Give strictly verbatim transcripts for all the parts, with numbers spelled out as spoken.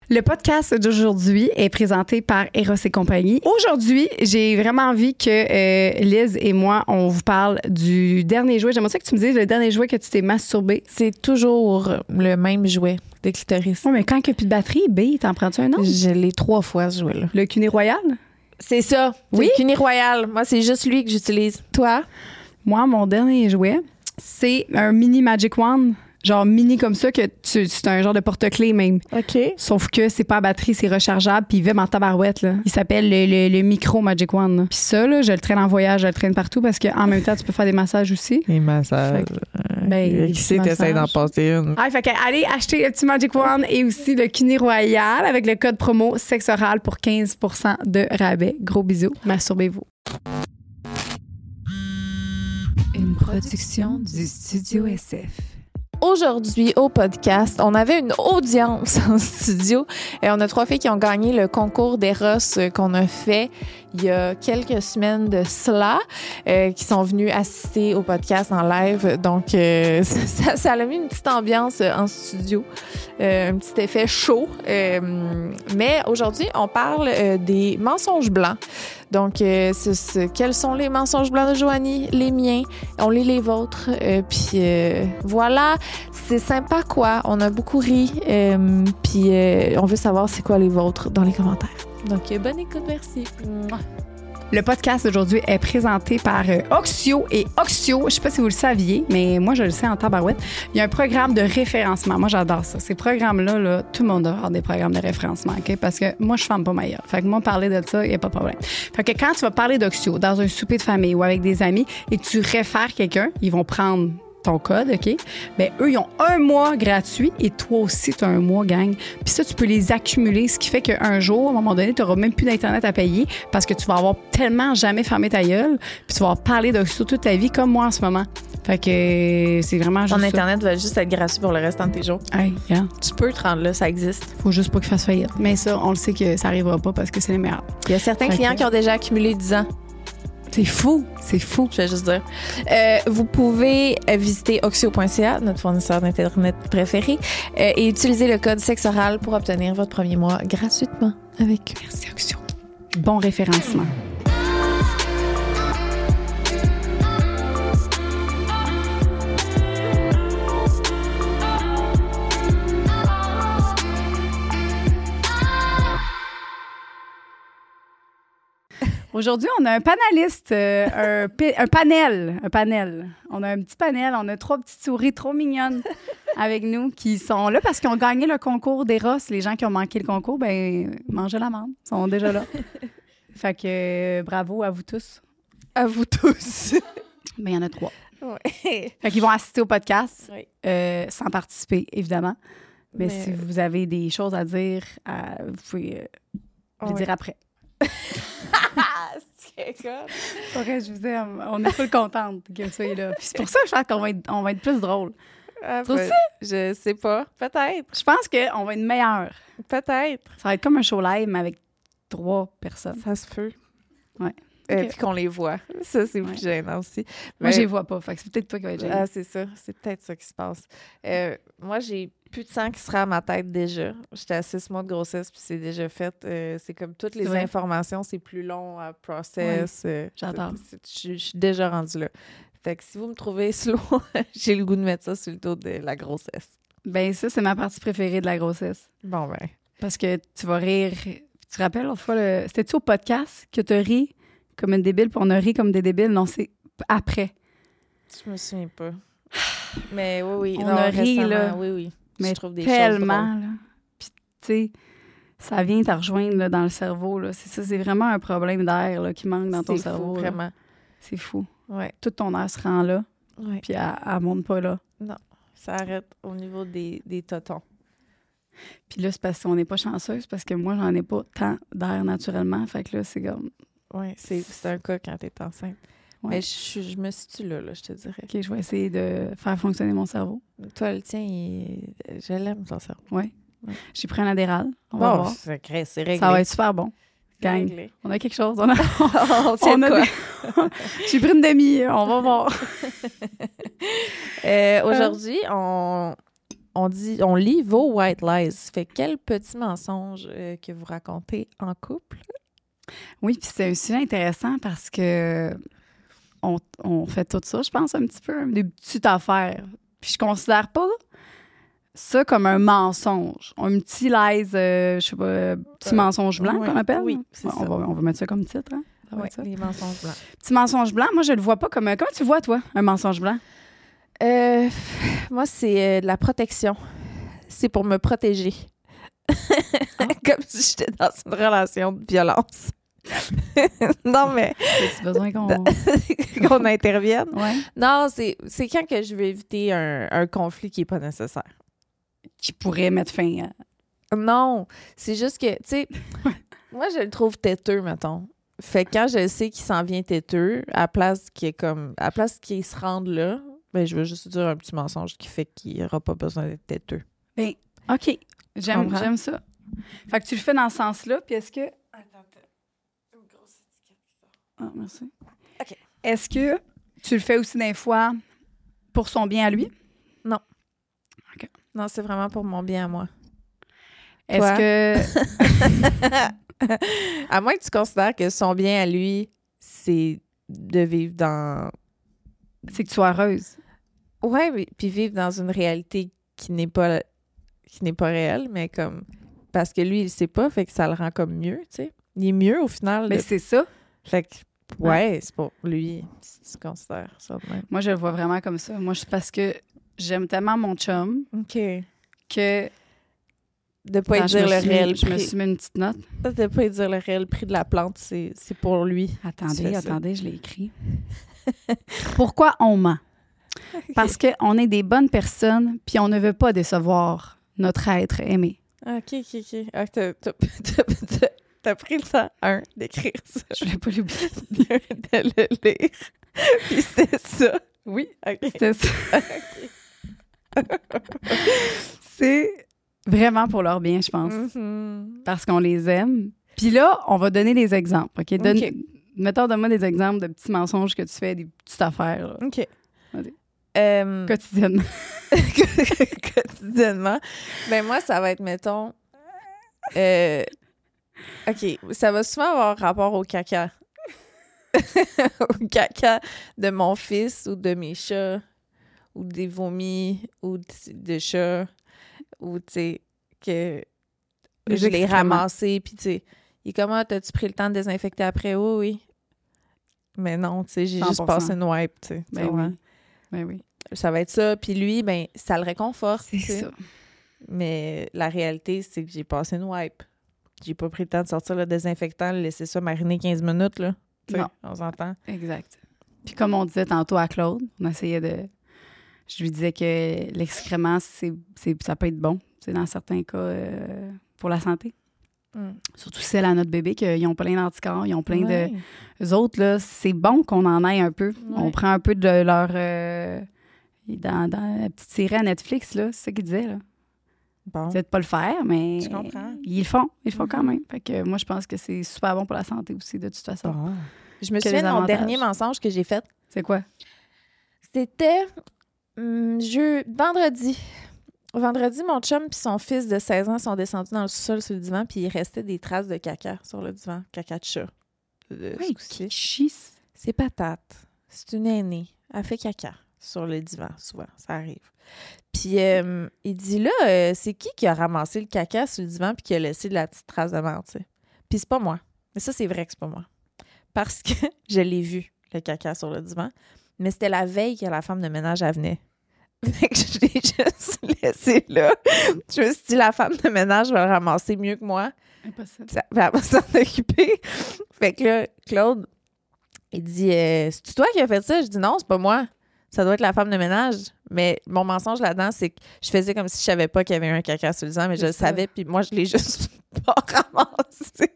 Le podcast d'aujourd'hui est présenté par Eros et compagnie. Aujourd'hui, j'ai vraiment envie que euh, Liz et moi, on vous parle du dernier jouet. J'aimerais ça que tu me dises le dernier jouet que tu t'es masturbé. C'est toujours le même jouet de clitoris. Oui, mais quand il n'y a plus de batterie, B, t'en prends-tu un autre? Je l'ai trois fois, ce jouet-là. Le Cuné Royal? C'est ça. Oui? C'est le Cuné Royal. Moi, c'est juste lui que j'utilise. Toi? Moi, mon dernier jouet, c'est un mini Magic Wand. Genre mini comme ça, que tu, c'est un genre de porte-clés même. OK. Sauf que c'est pas à batterie, c'est rechargeable, puis il vibre en tabarouette. Là. Il s'appelle le, le, le Micro Magic Wand. Puis ça, là, je le traîne en voyage, je le traîne partout parce qu'en même temps, tu peux faire des massages aussi. Les massages. Que, ben, qui sait t'essayes d'en passer une? Ah, fait que allez acheter le petit Magic Wand et aussi le Cuné Royal avec le code promo Sexe Oral pour quinze pour cent de rabais. Gros bisous. Masturbez-vous. Une production du Studio S F. Aujourd'hui, au podcast, on avait une audience en studio et on a trois filles qui ont gagné le concours d'Eros qu'on a fait il y a quelques semaines de cela, euh, qui sont venues assister au podcast en live. Donc, euh, ça, ça a mis une petite ambiance en studio, euh, un petit effet chaud. Euh, mais aujourd'hui, on parle euh, des mensonges blancs. Donc, euh, c'est, c'est, quels sont les mensonges blancs de Joanie? Les miens. On lit les vôtres. Euh, puis euh, voilà, c'est sympa quoi. On a beaucoup ri. Euh, puis euh, on veut savoir c'est quoi les vôtres dans les commentaires. Donc, euh, bonne écoute, merci. Le podcast d'aujourd'hui est présenté par euh, Oxio. Et Oxio, je sais pas si vous le saviez, mais moi, je le sais en tabarouette, il y a un programme de référencement. Moi, j'adore ça. Ces programmes-là, là, tout le monde doit avoir des programmes de référencement, OK? Parce que moi, je ne ferme pas ma gueule. Fait que moi, parler de ça, il n'y a pas de problème. Fait que quand tu vas parler d'Oxio dans un souper de famille ou avec des amis et que tu réfères quelqu'un, ils vont prendre ton code, OK? Bien, eux, ils ont un mois gratuit et toi aussi, tu as un mois, gang. Puis ça, tu peux les accumuler, ce qui fait qu'un jour, à un moment donné, tu n'auras même plus d'Internet à payer parce que tu vas avoir tellement jamais fermé ta gueule puis tu vas avoir parlé d'Oxio toute ta vie comme moi en ce moment. Fait que c'est vraiment juste Ton ça. Internet va juste être gratuit pour le restant de tes jours. Hey, yeah. Tu peux te rendre là, ça existe. Faut juste pas qu'il fasse faillite. Mais ça, on le sait que ça arrivera pas parce que c'est les meilleurs. Il y a certains Fait clients que... qui ont déjà accumulé dix ans. C'est fou, c'est fou. Je vais juste dire. Euh, vous pouvez visiter oxio point c a, notre fournisseur d'Internet préféré, euh, et utiliser le code Sexe Oral pour obtenir votre premier mois gratuitement avec eux. Merci, Oxio. Bon référencement. Aujourd'hui, on a un panéliste, euh, un, pi- un panel, un panel. On a un petit panel, on a trois petites souris trop mignonnes avec nous qui sont là parce qu'ils ont gagné le concours d'Eros. Les gens qui ont manqué le concours, ben mangez l'amande, ils sont déjà là. Fait que euh, bravo à vous tous. À vous tous. Ben il y en a trois. Ouais. Fait qu'ils vont assister au podcast Oui. euh, sans participer, évidemment. Mais, Mais si vous avez des choses à dire, à, vous pouvez euh, les Ouais. dire après. C'est quoi? Pour vrai, je vous aime. On est full contente que vous soyez là. Puis c'est pour ça que je pense qu'on va être, on va être plus drôle. Ah, Trouves-tu? ben, je sais pas. Peut-être. Je pense qu'on va être meilleur. Peut-être. Ça va être comme un show live, mais avec trois personnes. Ça se peut. Ouais. Euh, Ok. Puis qu'on les voit. Ça, c'est Ouais. plus gênant aussi. Moi, Mais- je les vois pas. Fait que c'est peut-être toi qui va être gêné. Ah, c'est ça. C'est peut-être ça qui se passe. Euh, moi, j'ai plus de sang qui sera à ma tête déjà. J'étais à six mois de grossesse, puis c'est déjà fait. Euh, c'est comme toutes les C'est vrai? informations, c'est plus long à process. Euh, J'adore. c'est- c'est- Je je suis déjà rendue là. Fait que si vous me trouvez slow, j'ai le goût de mettre ça sur le dos de la grossesse. Ben ça, c'est ma partie préférée de la grossesse. Bon, ben. Parce que tu vas rire. Tu te rappelles l'autre fois, le... c'était-tu au podcast que tu ris comme une débile, puis on a ri comme des débiles? Non, c'est après. Je me souviens pas. Mais oui, oui. On non, a ri, récemment, là. Oui, oui. Mais je trouve des choses tellement, drôles. là. Puis, tu sais, ça vient te rejoindre là, dans le cerveau. Là. C'est ça, c'est vraiment un problème d'air là, qui manque dans ton C'est cerveau. fou, là. vraiment. C'est fou. Ouais. Tout ton air se rend là, Ouais. puis elle, elle monte pas là. Ça arrête au niveau des, des totons. Puis là, c'est parce qu'on n'est pas chanceuse, parce que moi, j'en ai pas tant d'air naturellement. Fait que là, c'est comme... Oui, c'est, c'est un cas quand tu es enceinte. Ouais. Mais je, je me situe là, là, je te dirais. OK, je vais essayer de faire fonctionner mon cerveau. Toi, le tien, il- je l'aime, ton cerveau. Ouais. Ouais. J'ai pris un Adderall. On va Bon, voir. c'est, c'est réglé. Ça va être super bon. C'est Gang. réglé. On a quelque chose. On a... On tient on de a quoi? des- J'ai pris une demi. On va voir. Euh, aujourd'hui, on, on dit, on lit vos white lies. Fait quel petit mensonge euh, que vous racontez en couple? Oui, puis c'est un sujet intéressant parce que on, on fait tout ça, je pense, un petit peu, des petites affaires. Puis je considère pas ça comme un mensonge. Un petit lies, euh, je sais pas, petit euh, mensonge blanc oui, qu'on appelle. Oui, c'est ouais, ça. On va, on va mettre ça comme titre, hein? Oui, les mensonges blancs. Petit mensonge blanc, moi, je le vois pas comme... Comment tu vois, toi, un mensonge blanc? Euh, moi, c'est euh, de la protection. C'est pour me protéger. Ah. Comme si j'étais dans une relation de violence. Non, mais... As-tu besoin qu'on... qu'on intervienne? Ouais. Non, c'est, c'est quand que je veux éviter un, un conflit qui n'est pas nécessaire. Qui pourrait mettre fin à... Non, c'est juste que, tu sais, moi, je le trouve têteux, mettons. Fait que quand je sais qu'il s'en vient têteux, à la place qu'il est comme... À la place qu'il se rende là, ben, je veux juste dire un petit mensonge qui fait qu'il n'aura pas besoin d'être têteux. Ben, OK. J'aime, j'aime ça. Fait que tu le fais dans ce sens-là, puis est-ce que... Attends, attends. Une grosse étiquette. Ah, merci. OK. Est-ce que tu le fais aussi des fois pour son bien à lui? Non. OK. Non, c'est vraiment pour mon bien à moi. Est-ce Toi? que... À moins que tu considères que son bien à lui, c'est de vivre dans... C'est que tu sois heureuse. Ouais, mais, puis vivre dans une réalité qui n'est pas qui n'est pas réelle, mais comme... Parce que lui, il sait pas, fait que ça le rend comme mieux, tu sais. Il est mieux, au final. Mais de... c'est ça. Fait que, ouais, ouais, c'est pour lui, si tu considères ça de même. Moi, je le vois vraiment comme ça. Moi, c'est parce que j'aime tellement mon chum OK. que... De pas Attends, dire le suis, réel Je prix. me suis mis une petite note. Ça, de pas dire le réel prix de la plante, c'est, c'est pour lui. Attendez, attendez, ça. Je l'ai écrit. Pourquoi on ment? Okay. Parce qu'on est des bonnes personnes, puis on ne veut pas décevoir notre être aimé. OK, OK, OK. Ah, t'as, t'as, t'as, t'as, t'as pris le temps, un, d'écrire ça. Je voulais pas l'oublier. de, de le lire. Puis c'était ça. Oui, OK. C'était ça. Okay. C'est vraiment pour leur bien, je pense. Mm-hmm. Parce qu'on les aime. Puis là, on va donner des exemples. OK? Donne, okay. Mettons, donne-moi des exemples de petits mensonges que tu fais, des petites affaires. Là. OK. Euh, Quotidiennement. Quotidiennement. Ben moi, ça va être, mettons... Euh, OK. Ça va souvent avoir rapport au caca. Au caca de mon fils ou de mes chats ou des vomis ou de, de chats ou, tu sais, que Les je l'ai excréments. ramassé puis, tu sais, il est comme, ah, t'as-tu pris le temps de désinfecter après? Oui, oui. Mais non, tu sais, j'ai cent pour cent. juste passé une wipe, tu sais. Ben oui. Ben oui. Ça va être ça. Puis lui, ben ça le réconforte. C'est ça. Mais la réalité, c'est que j'ai passé une wipe. J'ai pas pris le temps de sortir le désinfectant, laisser ça mariner quinze minutes, là. T'sais, non. On s'entend. Exact. Puis comme on disait tantôt à Claude, on essayait de... Je lui disais que l'excrément, c'est, c'est, ça peut être bon. C'est dans certains cas euh, pour la santé. Mm. Surtout celle à notre bébé, qu'ils ont plein d'anticorps, ils ont plein ouais. de... Eux autres, là, c'est bon qu'on en aille un peu. Ouais. On prend un peu de leur... Euh... Dans, dans la petite série à Netflix, là, c'est ça qu'ils disaient, là. Bon. C'est de pas le faire, mais je comprends. Ils le font. Ils le font mm-hmm. quand même. Fait que moi, je pense que c'est super bon pour la santé aussi, de toute façon. Bon. Je me souviens de mon dernier mensonge que j'ai fait. C'est quoi? C'était hum, jeu... vendredi. Vendredi, mon chum et son fils de seize ans sont descendus dans le sous-sol sur le divan, puis il restait des traces de caca sur le divan. Caca de chat. De oui, qui chisse. C'est patate. C'est une aînée. Elle fait caca sur le divan, souvent. Ça arrive. Puis, euh, il dit, là, euh, c'est qui qui a ramassé le caca sur le divan puis qui a laissé de la petite trace de merde, tu sais? Puis c'est pas moi. Mais ça, c'est vrai que c'est pas moi. Parce que je l'ai vu, le caca sur le divan. Mais c'était la veille que la femme de ménage, elle venait. Fait que je l'ai juste laissé là. Je me suis dit, la femme de ménage va le ramasser mieux que moi. Impossible. Ça, elle va s'en occuper. Fait que là, Claude, il dit, euh, c'est-tu toi qui as fait ça? Je dis, non, c'est pas moi. Ça doit être la femme de ménage. Mais mon mensonge là-dedans, c'est que je faisais comme si je savais pas qu'il y avait un caca sur le divan, mais c'est je ça. le savais, puis moi, je l'ai juste pas ramassé.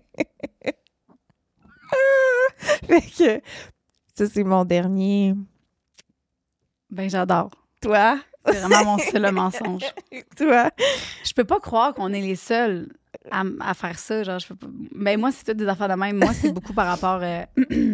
Fait que ça, c'est mon dernier. Ben, j'adore. Toi? C'est vraiment mon seul mensonge. Toi? Je peux pas croire qu'on est les seuls à, à faire ça. Genre, je peux pas... Ben, moi, c'est toutes des affaires de même. Moi, c'est beaucoup par rapport euh,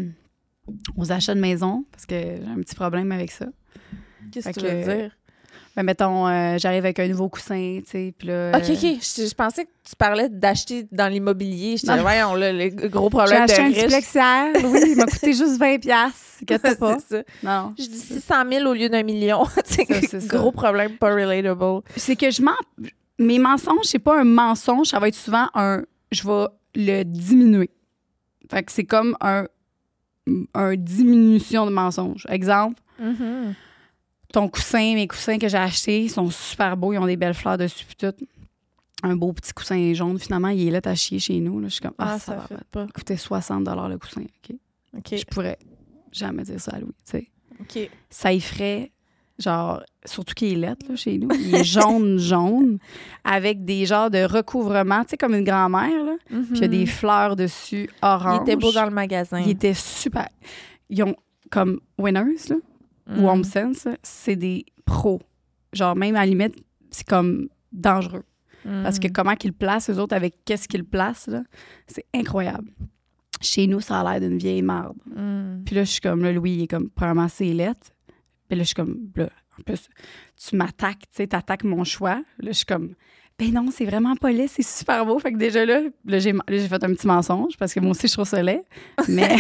aux achats de maison, parce que j'ai un petit problème avec ça. Qu'est-ce que tu veux dire? Ben, mettons, euh, j'arrive avec un nouveau coussin, tu sais, puis là... OK, OK. Je, je pensais que tu parlais d'acheter dans l'immobilier. J'étais là, voyons, là, le gros J'ai problème de acheté un riche. petit plexiaire, oui, il m'a coûté juste vingt piastres. Inquiète pas. C'est ça. Non. Je dis six cent mille au lieu d'un million. C'est Ça, c'est ça. gros problème, pas relatable. C'est que je mens... Mes mensonges, c'est pas un mensonge, ça va être souvent un... Je vais le diminuer. Fait que c'est comme un... un diminution de mensonge. Exemple, Mm-hmm. ton coussin, mes coussins que j'ai achetés, ils sont super beaux, ils ont des belles fleurs dessus pis tout. Un beau petit coussin jaune, finalement, il est là à chier chez nous. Là. Je suis comme, ah, Ah, ça, ça va fait pas. coûter soixante dollars le coussin, OK? OK. Je pourrais jamais dire ça à Louis, tu sais. OK. Ça y ferait, genre, surtout qu'il est lettre, là, chez nous. Il est jaune, jaune, avec des genres de recouvrements, tu sais, comme une grand-mère, là. Mm-hmm. Puis il y a des fleurs dessus, orange. Il était beau dans le magasin. Il était super. Ils ont, comme Winners, là, Mm. ou HomeSense, là, c'est des pros. Genre, même à la limite, c'est comme dangereux. Mm. Parce que comment qu'ils le placent, eux autres, avec qu'est-ce qu'ils le placent, là, c'est incroyable. Chez nous, ça a l'air d'une vieille marde. Mm. Puis là, je suis comme, là, Louis, il est comme, premièrement, c'est lettre. Puis là, je suis comme, là, en plus, tu m'attaques, tu sais, t'attaques mon choix. Là, je suis comme, ben non, c'est vraiment pas laid, c'est super beau. Fait que déjà là, là, j'ai, là, j'ai fait un petit mensonge parce que moi aussi, je trouve ça laid. Mais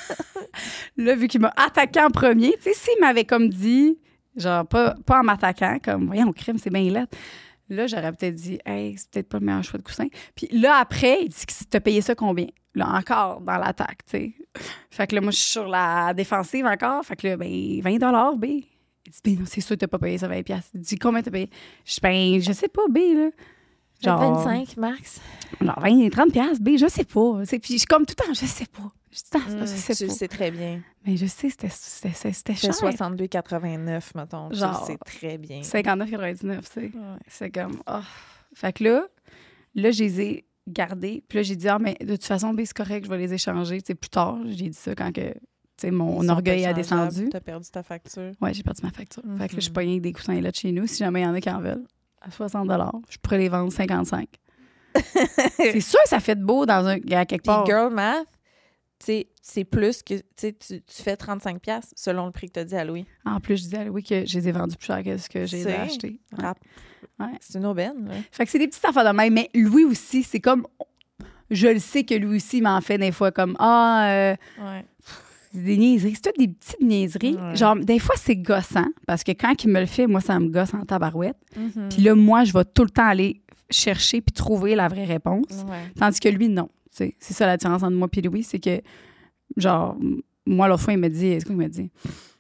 là, vu qu'il m'a attaqué en premier, tu sais, s'il m'avait comme dit, genre, pas, pas en m'attaquant, comme, voyons, crime, c'est bien laid. Là, j'aurais peut-être dit, hey, c'est peut-être pas le meilleur choix de coussin. Puis là, après, il dit que t'as payé ça combien? Là, encore dans l'attaque, tu sais. Fait que là, moi, je suis sur la défensive encore. Fait que là, ben, vingt dollars, B. Il dit, ben non, c'est sûr que t'as pas payé ça vingt piastres. Il dit, combien t'as payé? Je dis, ben, je sais pas, B, là. Genre vingt-cinq, max. Genre vingt, trente piastres, B, je sais pas. C'est, puis je suis comme tout le temps, je sais pas. Je, dis, ah, Mm, je sais tu pas. le sais très bien. Mais je sais, c'était, c'était, c'était, c'était C'est cher. soixante-deux quatre-vingt-neuf, mettons. Genre, Tu le sais très bien. cinquante-neuf quatre-vingt-dix-neuf, tu sais. Ouais. C'est comme, oh. Fait que là, là, je les ai gardés. Puis là, j'ai dit, ah, mais de toute façon, B, c'est correct, je vais les échanger. Tu sais, plus tard, j'ai dit ça quand que, tu sais, mon Ils sont orgueil pas a échangeables. descendu. T'as perdu ta facture. Ouais, j'ai perdu ma facture. Fait que là, je suis Mhm. pognée avec des coussins là de chez nous. Si jamais il y en a qui en veulent, à soixante dollars, je pourrais les vendre cinquante-cinq. C'est sûr que ça fait de beau dans un, à quelque Puis part. girl math, tu sais, c'est plus que, tu sais, tu tu fais trente-cinq piastres selon le prix que t'as dit à Louis. En plus, je disais à Louis que je les ai vendus plus cher que ce que j'ai C'est- acheté. Ouais. Rap. Ouais. C'est une aubaine, là. Fait que c'est des petites affaires de même. Mais Louis aussi, c'est comme... Je le sais que lui aussi m'en fait des fois comme « Ah, euh, Ouais. c'est des niaiseries. » C'est toutes des petites niaiseries. Ouais. Genre, des fois, c'est gossant. Parce que quand il me le fait, moi, ça me gosse en tabarouette. Mhm. Puis là, moi, je vais tout le temps aller chercher puis trouver la vraie réponse. Ouais. Tandis que lui, non. Tu sais, c'est ça la différence entre moi et Louis, c'est que, genre, m- moi, l'autre fois, il me dit, c'est quoi il me dit?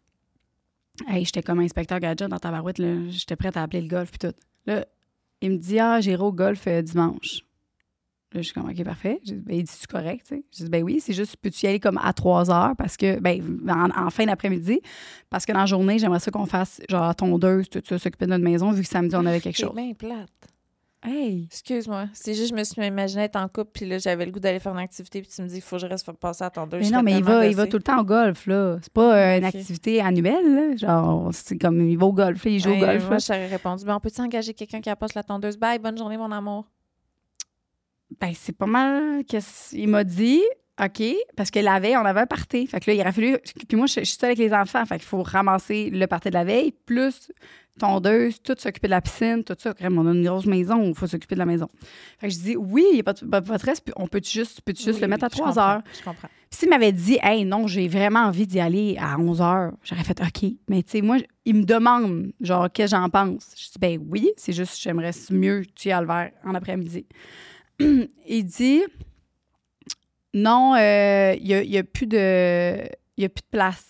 Hey, j'étais comme inspecteur gadget dans ta barouette, là. J'étais prête à appeler le golf puis tout. Là, il me dit, ah, j'irai au golf euh, dimanche. Là, je suis comme, OK, parfait. J'ai dit, ben, il dit, c'est correct, tu sais. Je dis, ben oui, c'est juste, peux-tu y aller comme à trois heures parce que, ben, en, en fin d'après-midi, parce que dans la journée, j'aimerais ça qu'on fasse, genre, tondeuse, tout ça, s'occuper de notre maison, vu que samedi, on avait quelque C'est chose. bien plate. Hey! Excuse-moi. C'est juste, je me suis imaginé être en couple, puis là, j'avais le goût d'aller faire une activité, puis tu me dis, il faut que je reste faire passer à ton deux. Mais non, mais il va, il va tout le temps au golf, là. C'est pas euh, une Ok. activité annuelle, là. Genre, c'est comme, il va au golf, là, il joue au golf, Moi, là. j'aurais répondu, ben, on peut-tu engager quelqu'un qui apporte la tondeuse? Bye, bonne journée, mon amour. Ben, c'est pas mal qu'est-ce qu'il m'a dit. OK, parce que la veille, on avait un party. Fait que là, il aurait fallu... Puis moi, je, je suis seule avec les enfants. Fait qu'il faut ramasser le party de la veille, plus tondeuse, tout s'occuper de la piscine, tout ça. Crème, on a une grosse maison, il faut s'occuper de la maison. Fait que je dis, oui, il n'y a pas de, pas, pas de stress, puis on peut juste, peux juste Oui, le mettre à oui, je trois comprends, heures. Je comprends. Puis s'il m'avait dit, hey, non, j'ai vraiment envie d'y aller à onze heures, j'aurais fait OK. Mais tu sais, moi, il me demande, genre, qu'est-ce que j'en pense. Je dis, ben oui, c'est juste, j'aimerais mieux que tu y ailles le vers en après-midi. Il dit, non, il euh, n'y a, y a plus de, y a plus de place.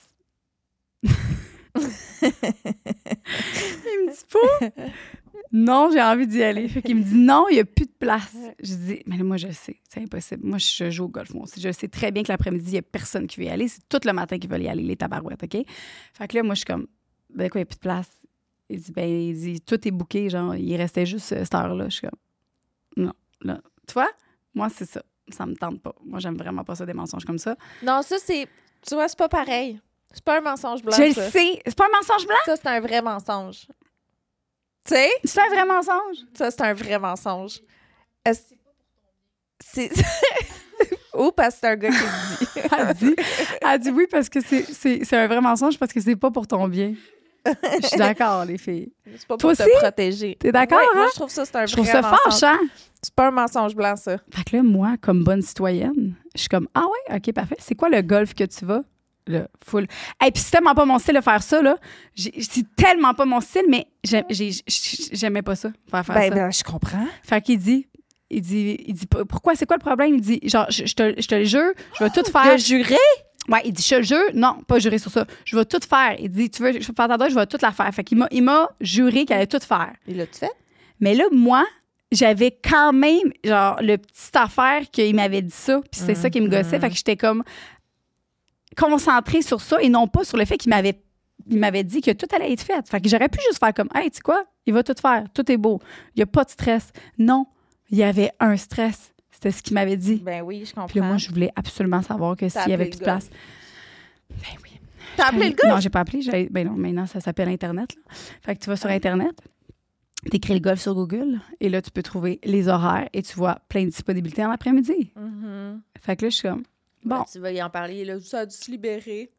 Il me dit pas, non, j'ai envie d'y aller. Fait qu'il me dit, non, il n'y a plus de place. Je dis, mais là, moi, je sais, c'est impossible. Moi, je joue au golf, moi aussi. Je sais très bien que l'après-midi, il n'y a personne qui veut y aller. C'est tout le matin qu'ils veulent y aller, les tabarouettes, OK? Fait que là, moi, je suis comme, ben quoi, il n'y a plus de place? Il dit, ben, il dit, tout est booké, genre, il restait juste euh, cette heure-là. Je suis comme, non, là. Tu vois? Moi, c'est ça. Ça me tente pas. Moi, j'aime vraiment pas ça, des mensonges comme ça. Non, ça, c'est... Tu vois, c'est pas pareil. C'est pas un mensonge blanc, Je le ça. sais. C'est pas un mensonge blanc? Ça, c'est un vrai mensonge. Tu sais? C'est un vrai mensonge? Ça, c'est un vrai mensonge. Est-ce... C'est... Ou parce que c'est un gars qui le dit. Elle dit, elle dit oui parce que c'est, c'est, c'est un vrai mensonge parce que c'est pas pour ton bien. Je suis d'accord, les filles. C'est pas Toi pour aussi? te protéger. T'es d'accord, Ouais, hein? Moi, je trouve ça, c'est un Je vrai trouve ça mensonge. fâchant. C'est pas un mensonge blanc, ça. Fait que là, moi, comme bonne citoyenne, je suis comme, ah ouais, OK, parfait. C'est quoi le golf que tu vas? Là, full. Hey, puis c'est tellement pas mon style de faire ça, là. J'ai- C'est tellement pas mon style, mais j'ai- j'ai- j'aimais pas ça, faire, faire Ben, ça. ben, je comprends. Fait qu'il dit, il dit, il dit, pourquoi, c'est quoi le problème? Il dit, genre, je, je te, je te le jure, je vais tout faire. De jurer? Ouais, il dit, je te le jure, non, pas jurer sur ça. Je vais tout faire. Il dit, tu veux, je vais faire ta date, je vais tout la faire. Fait qu'il m'a, il m'a juré qu'elle allait tout faire. Il l'a-tu fait? Mais là, moi, j'avais quand même, genre, le petite affaire qu'il m'avait dit ça, puis c'est ça qui me gossait. Fait que j'étais comme concentrée sur ça et non pas sur le fait qu'il m'avait, il m'avait dit que tout allait être fait. Fait que j'aurais pu juste faire comme, hey, tu sais quoi, il va tout faire, tout est beau, il n'y a pas de stress. Non, il y avait un stress. C'était ce qu'il m'avait dit. Ben oui, je comprends. Puis là, moi, je voulais absolument savoir que s'il y avait appelé plus de le place. Ben oui. T'as appelé le gars? Non, j'ai pas appelé. J'ai- Ben non, maintenant, ça s'appelle Internet. Là. Fait que tu vas sur Internet, t'écris le golf sur Google, et là, tu peux trouver les horaires et tu vois plein de disponibilités en après-midi. Mhm. Fait que là, je suis comme, bon. Ben, tu vas y en parler. Là, ça a dû se libérer.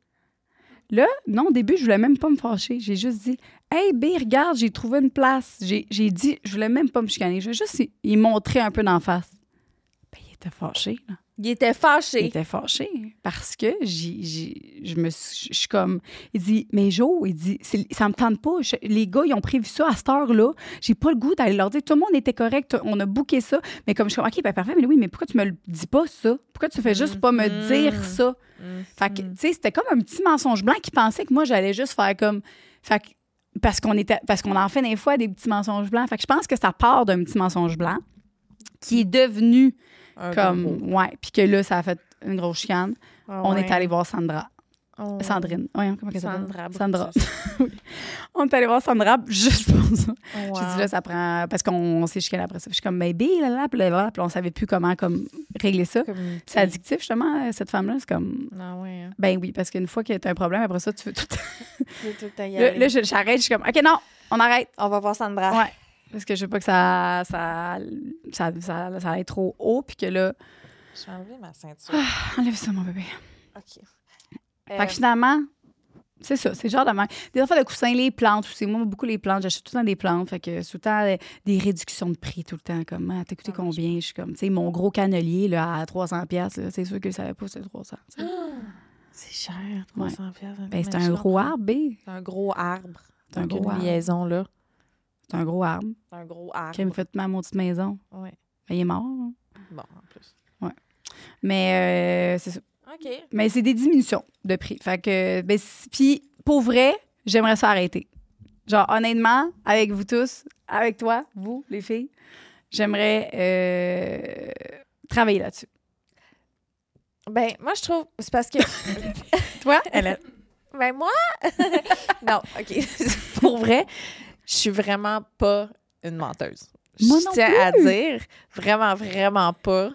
Là, non, au début, je voulais même pas me fâcher. J'ai juste dit, hey, B, regarde, j'ai trouvé une place. J'ai, j'ai dit, je voulais même pas me chicaner. Je voulais juste y, y montrer un peu d'en face. Ben, il était fâché, là. Il était fâché. Il était fâché parce que j'ai, j'ai, je me suis, je suis comme, il dit, mais Jo, il dit, c'est, ça me tente pas. Je- les gars, ils ont prévu ça à cette heure-là. J'ai pas le goût d'aller leur dire, tout le monde était correct, on a booké ça. Mais comme je suis comme, OK, ben parfait, mais oui, mais pourquoi tu me le dis pas, ça? Pourquoi tu fais juste pas me Mhm. dire ça? Mhm. Fait que, tu sais, c'était comme un petit mensonge blanc qui pensait que moi, j'allais juste faire comme. Fait que, parce qu'on était, parce qu'on en fait des fois des petits mensonges blancs. Fait que je pense que ça part d'un petit mensonge blanc qui est devenu Un comme. gros. Ouais, puis que là, ça a fait une grosse chicane. Ah On ouais. est allé voir Sandra. Oh. Sandrine. Ouais, comment elle s'appelle? Sandra. Sandra. Oui. On est allé voir Sandra juste pour ça. Oh, J'ai wow. dit là, ça prend. Parce qu'on s'est chicané après ça. Je suis comme, baby, là, là, puis là, là, puis on savait plus comment comme, régler ça. Communiquer. C'est addictif, justement, cette femme-là. C'est comme. Ah ouais. hein. Ben oui, parce qu'une fois que tu as un problème, après ça, tu veux tout. Tu veux tout y Là, aller. là, je- j'arrête, je suis comme, OK, non, on arrête. On va voir Sandra. Ouais. Parce que je veux pas que ça, ça, ça, ça, ça aille trop haut, puis que là, Je vais enlever ma ceinture. enlève ça, mon bébé. OK. Fait que finalement, c'est ça, c'est le genre de même. Des affaires de coussins, les plantes aussi. Moi, beaucoup les plantes, j'achète tout le temps des plantes. Fait que c'est tout le temps euh, des réductions de prix, tout le temps. Comme, ah, t'as coûté Ah, combien? Je suis comme, tu sais, mon gros cannelier, là, à trois cents piastres, là, c'est sûr que je savais pas que c'était trois cents. tu sais. C'est cher, trois cents piastres. Ben, c'est un gros arbre, B. C'est un gros arbre. C'est un Donc, gros une arbre. liaison, là. C'est un gros arbre. C'est un gros arbre. Qui me fait ma maudite maison. Ouais. Ben, il est mort, là. Bon, en plus. Mais euh, c'est ça. OK. Mais c'est des diminutions de prix. Fait que, ben, si- puis pour vrai, j'aimerais ça arrêter. Genre, honnêtement, avec vous tous, avec toi, vous, les filles, j'aimerais euh, travailler là-dessus. Ben, moi, je trouve... C'est parce que... Toi, elle a... Ben, moi... non, OK. Pour vrai, je suis vraiment pas une menteuse. Moi je non tiens plus. à dire, vraiment, vraiment pas.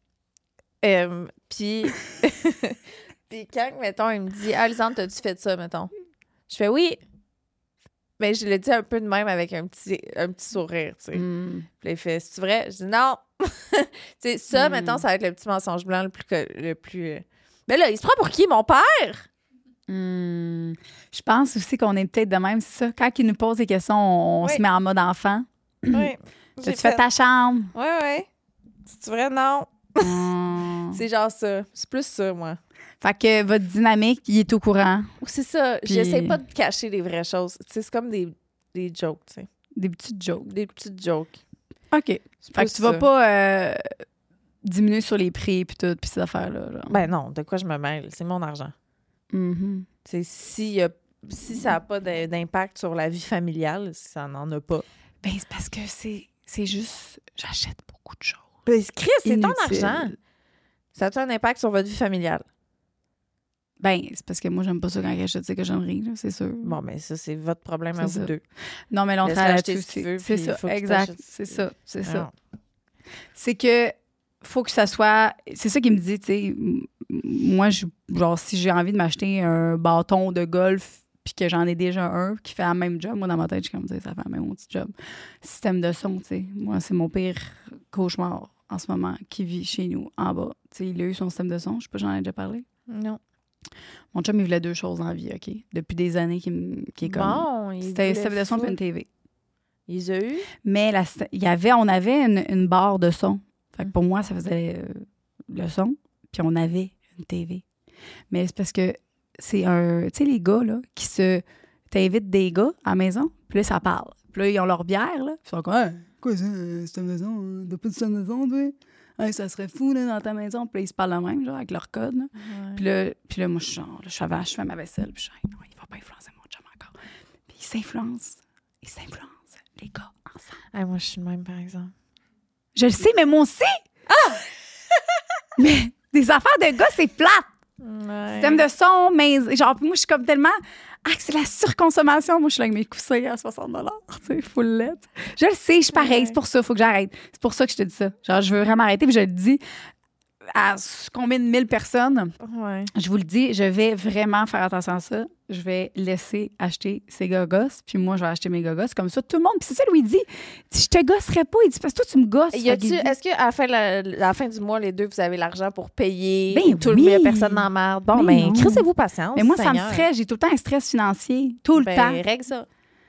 Euh, puis... puis quand, mettons, il me dit « Ah, Lisande, t'as-tu fait ça, mettons? » Je fais « Oui. » Mais je le dis un peu de même avec un petit, un petit sourire, tu sais. Mm. Puis là, il fait, c'est vrai? Je dis non. Tu sais, ça, Mm. maintenant, ça va être le petit mensonge blanc le plus. que- Le plus euh. Mais là, il se prend pour qui, mon père? Mm. Je pense aussi qu'on est peut-être de même, c'est ça. Quand ils nous posent des questions, on, on Oui. se met en mode enfant. Oui. Tu fais ta chambre? Oui, oui. C'est vrai? Non. Mm. C'est genre ça. C'est plus ça, moi. Fait que votre dynamique, il est au courant. Ou c'est ça. Puis- J'essaie pas de cacher les vraies choses. Tu sais, c'est comme des, des jokes, tu sais. Des petites jokes. Des petites jokes. OK. C'est Fait plus que tu vas ça. pas euh, diminuer sur les prix puis tout, puis ces affaires-là. Genre. Ben non, de quoi je me mêle? C'est mon argent. Mhm. Tu sais, s'il y a- si ça n'a pas de- d'impact sur la vie familiale, si ça n'en a pas. Ben, c'est parce que c'est, c'est juste... J'achète beaucoup de choses. Ben, Chris, c'est ton Inutiles. argent. Ça a-tu un impact sur votre vie familiale? Ben, c'est parce que moi, j'aime pas ça quand j'achète ces cochonneries, là, c'est sûr. Bon, mais ça, c'est votre problème à C'est vous ça. deux. Non, mais là, on Laisse-le travaille acheter là-dessus si tu veux, aussi. C'est puis ça, faut que tu exact. t'achètes- C'est ça, c'est ça. Non. C'est que faut que ça soit... C'est ça qui me dit, tu sais, m- moi, je, genre, si j'ai envie de m'acheter un bâton de golf puis que j'en ai déjà un qui fait la même job, moi, dans ma tête, je suis comme, tu sais, ça fait la même petit job. Système de son, tu sais. Moi, c'est mon pire cauchemar en ce moment qui vit chez nous, en bas. Tu sais, il a eu son système de son. Je sais pas, j'en ai déjà parlé. Non. Mon chum, il voulait deux choses dans la vie, OK? Depuis des années qu'il m- qu'il est comme... Bon, il C'était voulait c'était de son full. puis une T V. Ils ont eu? Mais la, il y avait, on avait une, une barre de son. Fait que pour moi, ça faisait euh, le son. Puis on avait une T V. Mais c'est parce que c'est un... Tu sais, les gars, là, qui se... T'invites des gars à la maison, puis là, ça parle. Puis là, ils ont leur bière, là. Puis ils sont comme, hey, quoi ça, euh, c'est ta maison? Hein? T'as pas de ta maison, toi? Hey, ça serait fou, là, dans ta maison. Puis là, ils se parlent de même, genre, avec leur code, là. Ouais. Puis là, puis là, moi, je suis genre, là, je fais, je fais ma vaisselle, puis je suis hey, non, il va pas influencer mon chum encore. Puis il s'influence. Il s'influence, les gars, ensemble. Hey, moi, je suis le même, par exemple. Je le sais, mais moi aussi! Ah! Mais des affaires de gars, c'est plate! Ouais. Système de son, mais genre, moi, je suis comme tellement. Ah, que c'est la surconsommation. Moi, je suis là avec mes coussins à soixante dollars, tu sais, full lettre. Je le sais, je suis pareil, Ouais. c'est pour ça, il faut que j'arrête. C'est pour ça que je te dis ça. Genre, je veux vraiment arrêter, puis je le dis à combien de mille personnes. Ouais. Je vous le dis, je vais vraiment faire attention à ça. Je vais laisser acheter ses gogos, puis moi, je vais acheter mes gogos. Comme ça, tout le monde. Puis c'est ça, lui, il dit, je te gosserais pas. Il dit, parce que toi, tu me gosses. Y Fait a-tu, qu'il dit, est-ce qu'à la fin, de la, la fin du mois, les deux, vous avez l'argent pour payer Ben tout oui. le personne dans la merde? Bon, Ben ben, non. crissez-vous patience. mais moi, ça me Seigneur. stresse. J'ai tout le temps un stress financier. Tout le Ben, temps. règle ça.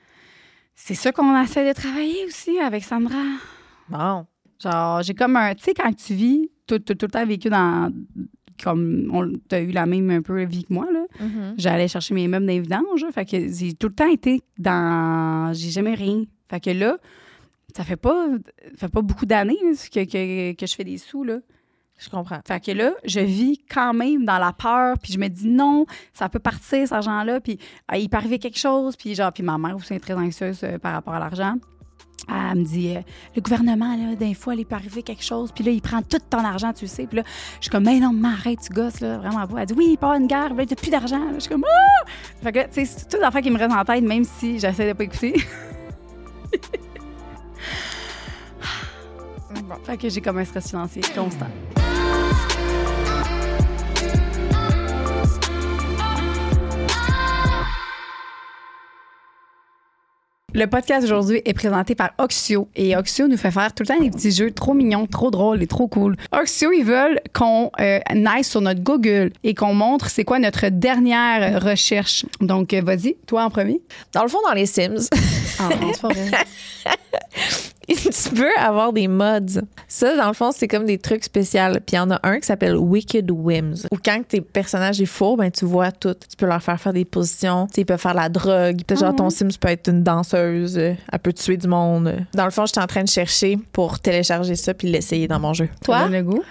C'est ça qu'on essaie de travailler aussi avec Sandra. Bon. Genre, j'ai comme un... Tu sais, quand tu vis, tout, tout, tout le temps vécu dans... Comme on t'as eu la même un peu vie que moi, là. Mhm. J'allais chercher mes meubles dans les vidanges. Fait que j'ai tout le temps été dans... J'ai jamais rien. Fait que là, ça fait pas, ça fait pas beaucoup d'années là, que, que, que je fais des sous, là. Je comprends. Fait que là, je vis quand même dans la peur, puis je me dis non, ça peut partir, cet argent-là, puis ah, il peut arriver quelque chose, puis genre, puis ma mère aussi est très anxieuse euh, par rapport à l'argent. Elle me dit, euh, le gouvernement, là, des fois, il peut arriver quelque chose, puis là, il prend tout ton argent, tu le sais. Puis là, je suis comme, mais non, maman, arrête, tu gosses, là, vraiment pas. Elle dit, oui, il peut y avoir une guerre, là, t'as plus d'argent. Là, je suis comme, ah! Fait que, tu sais, c'est toutes les affaires qui me restent en tête, même si j'essaie de pas écouter. Bon. Fait que j'ai comme un stress financier constant. Le podcast aujourd'hui est présenté par Oxio et Oxio nous fait faire tout le temps des petits jeux trop mignons, trop drôles et trop cool. Oxio, ils veulent qu'on euh, aille sur notre Google et qu'on montre c'est quoi notre dernière recherche. Donc, euh, vas-y, toi en premier. Dans le fond, dans les Sims, Ah, non, c'est pas vrai. tu peux avoir des mods. Ça, dans le fond, c'est comme des trucs spéciaux. Puis il y en a un qui s'appelle Wicked Whims. Où quand tes personnages est faux, ben tu vois tout. Tu peux leur faire faire des positions. Tu sais, ils peuvent faire la drogue. Peut-être Ah genre ton ouais. Sims peut être une danseuse. euh, Elle peut tuer du monde. Dans le fond, j'étais en train de chercher pour télécharger ça puis l'essayer dans mon jeu. Ça Toi? donne le goût.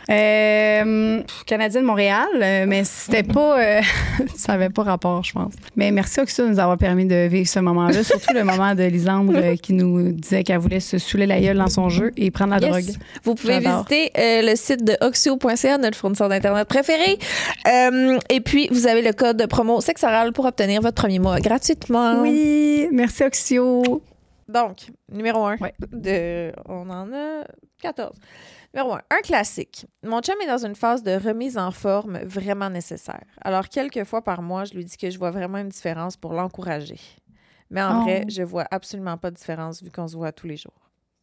Euh, Canadien de Montréal, euh, mais c'était pas... euh, ça avait pas rapport, je pense. Mais merci Oxio de nous avoir permis de vivre ce moment-là, surtout le moment de Lisandre euh, qui nous disait qu'elle voulait se saouler la gueule dans son jeu et prendre la Yes. drogue. Vous pouvez J'adore. visiter euh, le site de oxio point c a, notre fournisseur d'Internet préféré. Euh, et puis, vous avez le code promo sexe oral pour obtenir votre premier mois gratuitement. Oui, merci Oxio. Donc, numéro un. Ouais. De, on en a quatorze. Numéro un. Un classique. Mon chum est dans une phase de remise en forme vraiment nécessaire. Alors, quelques fois par mois, je lui dis que je vois vraiment une différence pour l'encourager. Mais en Oh. vrai, je vois absolument pas de différence vu qu'on se voit tous les jours.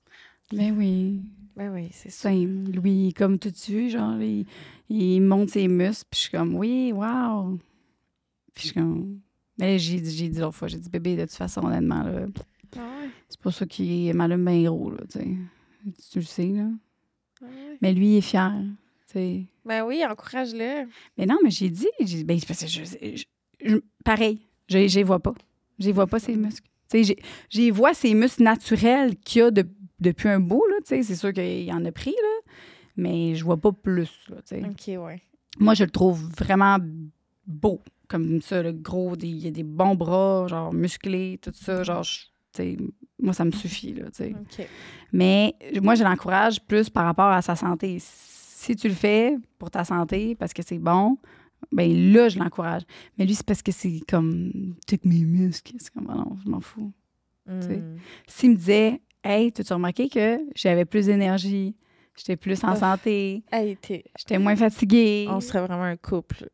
Ben oui, Ben oui, c'est ça. simple. Lui, comme tout de suite, genre, il, il monte ses muscles, puis je suis comme, oui, wow. Puis je suis comme... Mais j'ai, j'ai dit l'autre fois, j'ai dit, bébé, de toute façon, honnêtement, là, Ah ouais. c'est pas ça qui m'allume bien gros, là, tu sais. Tu le sais, là. Ah ouais. Mais lui, il est fier, tu sais. Ben oui, encourage-le. Mais non, mais j'ai dit, j'ai, ben, c'est parce que je, je- je- pareil, je je les vois pas. Je les vois pas, ses muscles. Tu sais, j'ai- je les vois, ces muscles naturels qu'il y a de- depuis un bout, là, tu sais. C'est sûr qu'il en a pris, là, mais je vois pas plus, là, tu sais. OK, ouais. Moi, je le trouve vraiment beau, comme ça, le gros, des- il y a des bons bras, genre musclés, tout ça, genre, je- tu sais, moi, ça me suffit, là, tu sais. OK. Mais moi, je l'encourage plus par rapport à sa santé. Si tu le fais pour ta santé, parce que c'est bon, ben là, je l'encourage. Mais lui, c'est parce que c'est comme, tu mes muscles. C'est comme, ah non, je m'en fous. sais. Mm. S'il me disait, hey, t'as-tu remarqué que j'avais plus d'énergie, j'étais plus en Oh. santé, Hey, t'es- j'étais moins fatiguée. on serait vraiment un couple.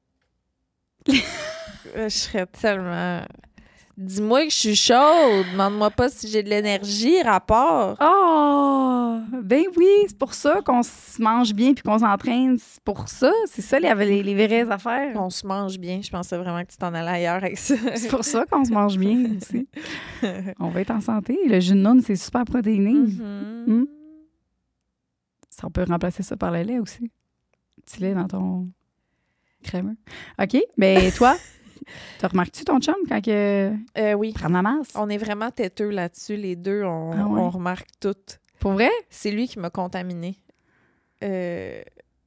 Je serais tellement... Dis-moi que je suis chaude. Demande-moi pas si j'ai de l'énergie, rapport. Oh! ben oui, c'est pour ça qu'on se mange bien puis qu'on s'entraîne. C'est pour ça. C'est ça, les, les, les vraies affaires. On se mange bien. Je pensais vraiment que tu t'en allais ailleurs avec ça. C'est pour ça qu'on se mange bien aussi. On va être en santé. Le jus de noun, c'est super protéiné. Mm-hmm. Mm. Ça, on peut remplacer ça par le lait aussi. Petit lait dans ton crémeux. OK. Mais toi, t'as remarqué-tu ton chum quand que... Euh, oui. Prendre la masse? On est vraiment têteux là-dessus. Les deux, on, Ah ouais? on remarque tout. Pour vrai? C'est lui qui m'a contaminée. Euh...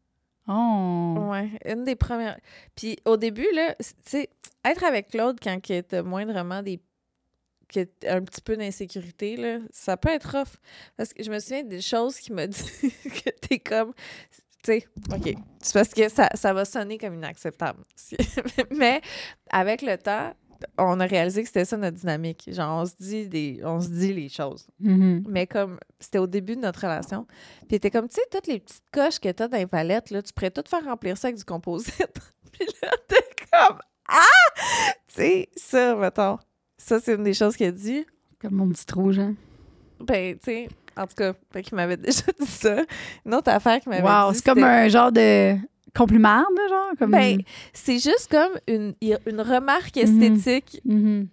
Oh! Ouais, une des premières. Puis au début, là, tu sais, être avec Claude quand t'as moindrement des. Que t'as un petit peu d'insécurité, là, ça peut être rough. Parce que je me souviens des choses qu'il m'a dit que t'es comme. Tu sais, OK. C'est parce que ça, ça va sonner comme inacceptable. Mais avec le temps, on a réalisé que c'était ça notre dynamique. Genre, on se dit, des, on se dit les choses. Mm-hmm. Mais comme, c'était au début de notre relation. Puis t'es comme, tu sais, toutes les petites coches que t'as dans les palettes, là, tu pourrais tout faire remplir ça avec du composite. Puis là, t'es comme, ah! Tu sais, ça, mettons. Ça, c'est une des choses qu'il a dit. Comme mon petit trou, genre. Ben, tu sais, en tout cas, fait qu'il m'avait déjà dit ça. Une autre affaire qu'il m'avait Wow, dit, c'est comme un genre de compliment, là, genre? Comme... Ben, c'est juste comme une, une remarque esthétique. Mm-hmm.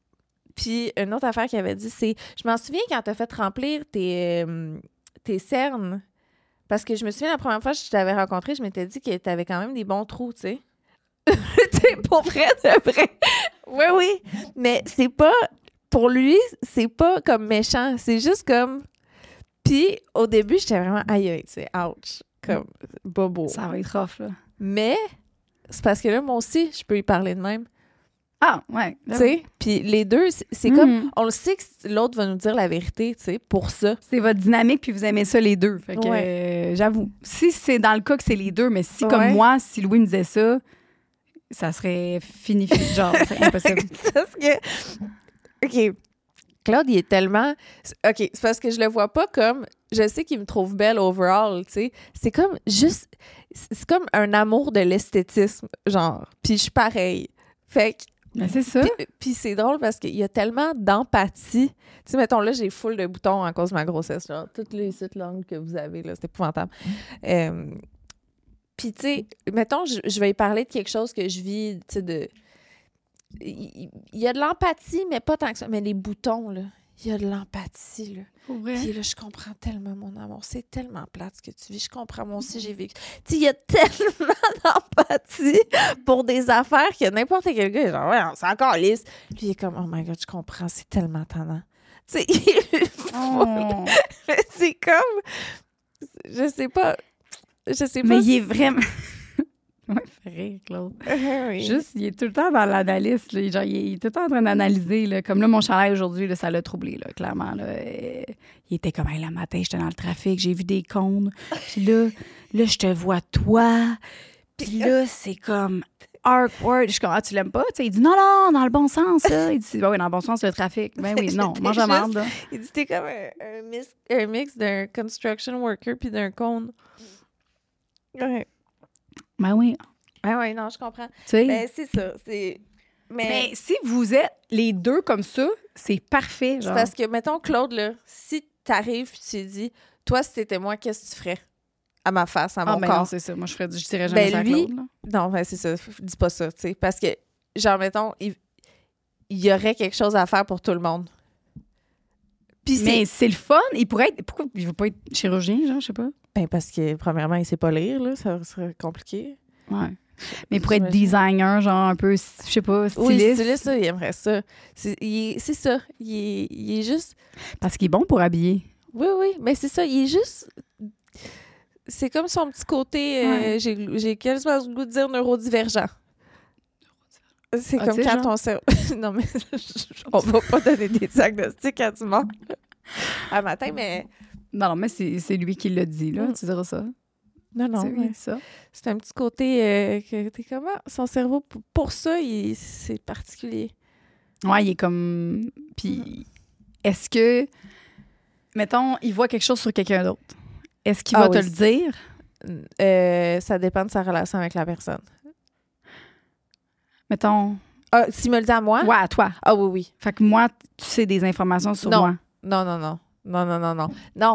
Puis une autre affaire qu'il avait dit, c'est... Je m'en souviens quand t'as fait remplir tes, euh, tes cernes. Parce que je me souviens, la première fois que je t'avais rencontré, je m'étais dit que t'avais quand même des bons trous, tu sais. Tu sais, pour vrai, de vrai. Oui, oui. Mais c'est pas... Pour lui, c'est pas comme méchant. C'est juste comme... Puis au début, j'étais vraiment aïe, aïe, tu sais, ouch. Comme bobo. Ça va être rough, là. Mais c'est parce que là, moi aussi, je peux y parler de même. Ah, ouais. Tu sais, puis les deux, c'est, c'est Mm. comme, on le sait que l'autre va nous dire la vérité, tu sais, pour ça. C'est votre dynamique, puis vous aimez ça les deux. Fait que, Ouais. euh, j'avoue. Si c'est dans le cas que c'est les deux, mais si, Ouais. comme moi, si Louis me disait ça, ça serait fini, fini. Genre, c'est impossible. Parce que, OK, Claude, il est tellement... OK, c'est parce que je le vois pas comme... Je sais qu'il me trouve belle overall, tu sais. C'est comme juste... C'est comme un amour de l'esthétisme, genre. Puis je suis pareille. Fait que... Ben, c'est ça. Puis, puis c'est drôle parce qu'il y a tellement d'empathie. Tu sais, mettons, là, j'ai full de boutons à cause de ma grossesse. Genre, toutes les sites langues que vous avez, là, c'est épouvantable. Euh, puis, tu sais, mettons, je, je vais y parler de quelque chose que je vis, tu sais, de... Il y a de l'empathie, mais pas tant que ça. Mais les boutons, là, il y a de l'empathie, là. Pour vrai. Puis là, je comprends tellement, mon amour. C'est tellement plate ce que tu vis. Je comprends, moi aussi, j'ai vécu. Tu sais, il y a tellement d'empathie pour des affaires que n'importe quel gars est genre, ouais, c'est encore lisse. Puis il est comme, oh my God, je comprends, c'est tellement tannant. Tu sais, il est fou. Oh. C'est comme, je sais pas, je sais pas. Mais si- il est vraiment... Ouais, fait rire, Claude. Oui. Juste, il est tout le temps dans l'analyse. Là. Genre, il, est, il est tout le temps en train d'analyser. Là. Comme là, mon chalet aujourd'hui, là, ça l'a troublé, là, clairement. Là. Euh, il était comme, hey, le matin, j'étais dans le trafic, j'ai vu des cônes. Puis là, là, je te vois toi. Puis là, c'est comme awkward. Je suis comme, ah, tu l'aimes pas? Tu sais, il dit, non, non, dans le bon sens. Là. Il dit, ben oui, dans le bon sens, le trafic. Ben oui, non, mange la merde. Là. Il dit, t'es comme un, un, mix, un mix d'un construction worker puis d'un cône. Ouais. Ben oui. Ah ouais, non, je comprends. Tu sais. Ben, c'est ça. C'est... Mais, Mais si vous êtes les deux comme ça, c'est parfait. c'est Genre. parce que, mettons, Claude, là, si t'arrives et tu dis, toi, si t'étais moi, qu'est-ce que tu ferais à ma face, à mon Ah, ben corps? non, c'est ça. Moi, je ferais, je dirais jamais Ben, ça à lui- Claude. Là. Non, ben c'est ça. Dis pas ça, tu sais. Parce que, genre, mettons, il, il y aurait quelque chose à faire pour tout le monde. Puis c'est... Mais c'est le fun. Il pourrait être. Pourquoi il veut pas être chirurgien, genre, je sais pas. Ben, parce que, premièrement, il sait pas lire, là. Ça serait compliqué. Ouais. Mais il pourrait être J'imagine. designer, genre un peu, je sais pas, styliste. Oui, styliste, ça, il aimerait ça. C'est, il est- c'est ça. Il est, il est juste... Parce qu'il est bon pour habiller. Oui, oui, mais c'est ça. Il est juste... C'est comme son petit côté... euh, Ouais. j'ai, j'ai quasiment le goût de dire neurodivergent. C'est Ah, comme tu sais, quand genre? ton cerveau... non, mais on va pas donner des diagnostics à du monde à matin, mais... Non, non, mais c'est, c'est lui qui l'a dit, là. Mm. Tu diras ça. Non, non, c'est lui ouais. qui dit ça. C'est un petit côté euh, que t'es comment? Son cerveau, p- pour ça, il, c'est particulier. Ouais, il est comme. Puis, est-ce que. Mettons, il voit quelque chose sur quelqu'un d'autre. Est-ce qu'il Ah va oui, te le dire? Euh, ça dépend de sa relation avec la personne. Mettons. Ah, s'il me le dit à moi? Ouais, à toi. Ah oui, oui. Fait que moi, tu sais des informations sur Non. moi. Non, non, non. Non, non, non, non. Non.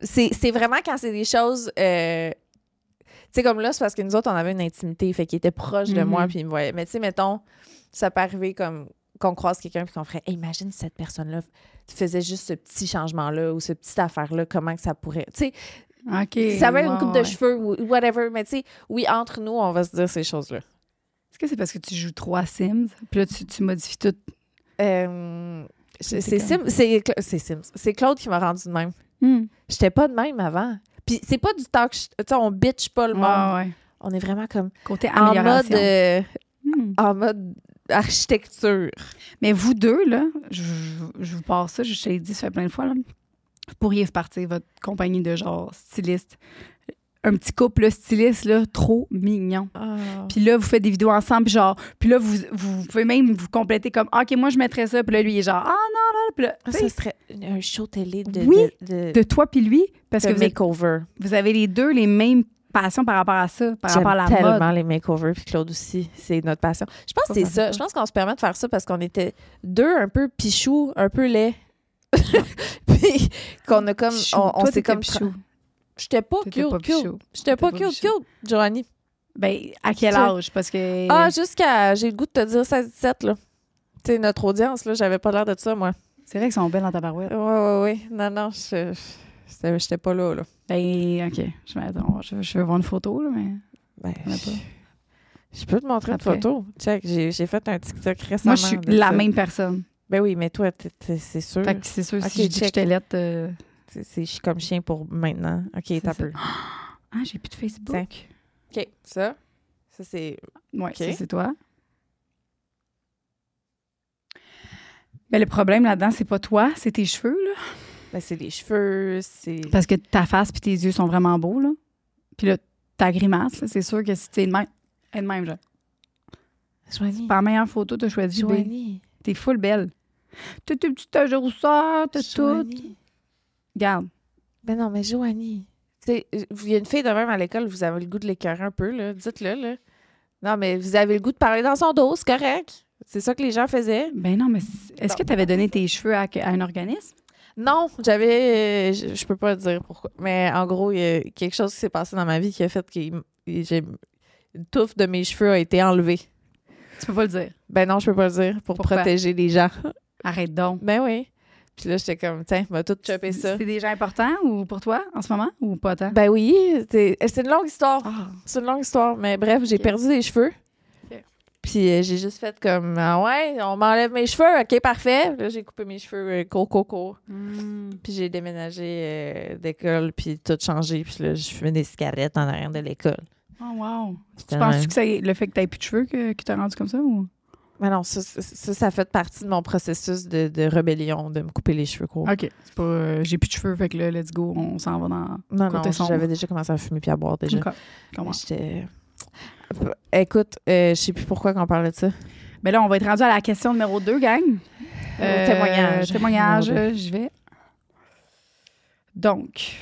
c'est, c'est vraiment quand c'est des choses... Euh, tu sais, comme là, c'est parce que nous autres, on avait une intimité, fait qu'il était proche de Mm-hmm. moi, puis il me voyait. Mais tu sais, mettons, ça peut arriver comme qu'on croise quelqu'un puis qu'on ferait hey, imagine si cette personne-là faisait juste ce petit changement-là ou cette petite affaire-là, comment que ça pourrait... Tu sais, OK. ça va être une ouais, coupe ouais. de cheveux ou whatever, mais tu sais, oui, entre nous, on va se dire ces choses-là. Est-ce que c'est parce que tu joues trop à Sims? Puis là, tu, tu modifies tout. Euh, c'est, C'est c'est, comme- Sim, c'est, c'est Sims. C'est Claude qui m'a rendu de même. Hmm. J'étais pas de même avant. Puis c'est pas du talk... sh- Tu sais, on bitch pas le monde. Ouais, ouais. On est vraiment comme Côté en amélioration. mode, euh, Hmm. en mode architecture. Mais vous deux, là, je, je- je vous passe ça, je te l'ai dit, ça fait plein de fois, là. Vous pourriez partir votre compagnie de genre styliste. Un petit couple là, styliste, là, trop mignon. Puis là, vous faites des vidéos ensemble, puis genre, puis là, vous, vous pouvez même vous compléter comme, OK, moi, je mettrais ça, puis là, lui, il est genre, ah non, non, puis là, tu sais, Ça serait un show télé de, Oui, de, de, de toi puis lui, parce de que vous, êtes- makeover. vous avez les deux les mêmes passions par rapport à ça, par J'aime rapport à la tellement mode. les makeovers, puis Claude aussi. C'est notre passion. Je pense que Ça, c'est ça fait ça. quoi? Je pense qu'on se permet de faire ça parce qu'on était deux un peu pichou, un peu laids. Puis qu'on a comme... Pichou. On, on Toi, s'est t'étais comme... pichou. J'étais pas T'étais cute, pas cute. pichou. J'étais pas T'étais pas cute, pichou. cute, Joanie. Ben, à quel Tu- âge? Parce que... Ah, jusqu'à... J'ai le goût de te dire seize dix-sept, là. Tu sais, notre audience, là, j'avais pas l'air de ça, moi. C'est vrai qu'ils sont belles dans ta barouette. Ouais, ouais, ouais. Non, non, je... J'étais j'étais pas là, là. Ben, OK. Je vais, attends, je, je vais voir une photo, là, mais... Ben, On a pas. je, je peux te montrer Après. une photo. Check, j'ai j'ai fait un TikTok récemment. Moi, je suis de la ça. même personne. Ben oui, mais toi, t'es- t'es- c'est sûr. Fait que c'est sûr, Ok, si je dis que check. j'étais lettre... euh, C'est c'est- je suis comme chien pour maintenant. OK, t'as ça. peu. Ah, j'ai plus de Facebook. Tiens. OK, ça, ça c'est... Ouais, Ok. ça, c'est toi. Ben, le problème là-dedans, c'est pas toi, c'est tes cheveux, là. Ben, c'est les cheveux, c'est... Parce que ta face puis tes yeux sont vraiment beaux, là. Puis là, ta grimace, là, c'est sûr que si t'es de même... Elle est de même, genre. Joanie. Pas la meilleure photo, t'as choisi. B. Joanie. T'es full belle. T'as tes petites taches de rousseur, t'as tout. Joanie. Regarde. Ben non, mais Joanie. Tu sais, il y a une fille de même à l'école, vous avez le goût de l'écœurer un peu, là. Dites-le, là. Non, mais vous avez le goût de parler dans son dos, c'est correct. C'est ça que les gens faisaient. Ben non, mais c- est-ce que t'avais donné tes cheveux à, à un organisme? Non, j'avais... euh, je, je peux pas dire pourquoi. Mais en gros, il y a quelque chose qui s'est passé dans ma vie qui a fait que il- j'ai... une touffe de mes cheveux a été enlevée. Tu peux pas le dire. Ben non, je peux pas le dire, pour Pourquoi? protéger les gens. Arrête donc. Ben oui. Puis là, j'étais comme, tiens, m'a tout chopé ça. C'est des gens importants ou pour toi en ce moment ou pas tant? Ben oui, c'est c'est une longue histoire. Ah. C'est une longue histoire. Mais bref, j'ai Ok. perdu des cheveux. Ok. Puis euh, j'ai juste fait comme, ah ouais, on m'enlève mes cheveux, OK, parfait. Puis là, j'ai coupé mes cheveux euh, court, court, court. Hmm. Puis j'ai déménagé euh, d'école, puis tout changé. Puis là, je fumais des cigarettes en arrière de l'école. Oh, wow. C'était Tu penses même- que c'est le fait que t'aies plus de cheveux que, qui t'a rendu comme ça ou? Mais non, ça, ça, ça, ça fait partie de mon processus de, de rébellion, de me couper les cheveux courts. OK. C'est pas. euh, j'ai plus de cheveux, fait que là, let's go, on s'en va dans. Non, côté non, sombre. j'avais déjà commencé à fumer puis à boire déjà. OK. Comment? J'étais... Écoute, euh, je sais plus pourquoi qu'on parlait de ça. Ben là, on va être rendu à la question numéro deux, gang. Euh, témoignage. Témoignage, Numéro euh, j'y vais. Donc,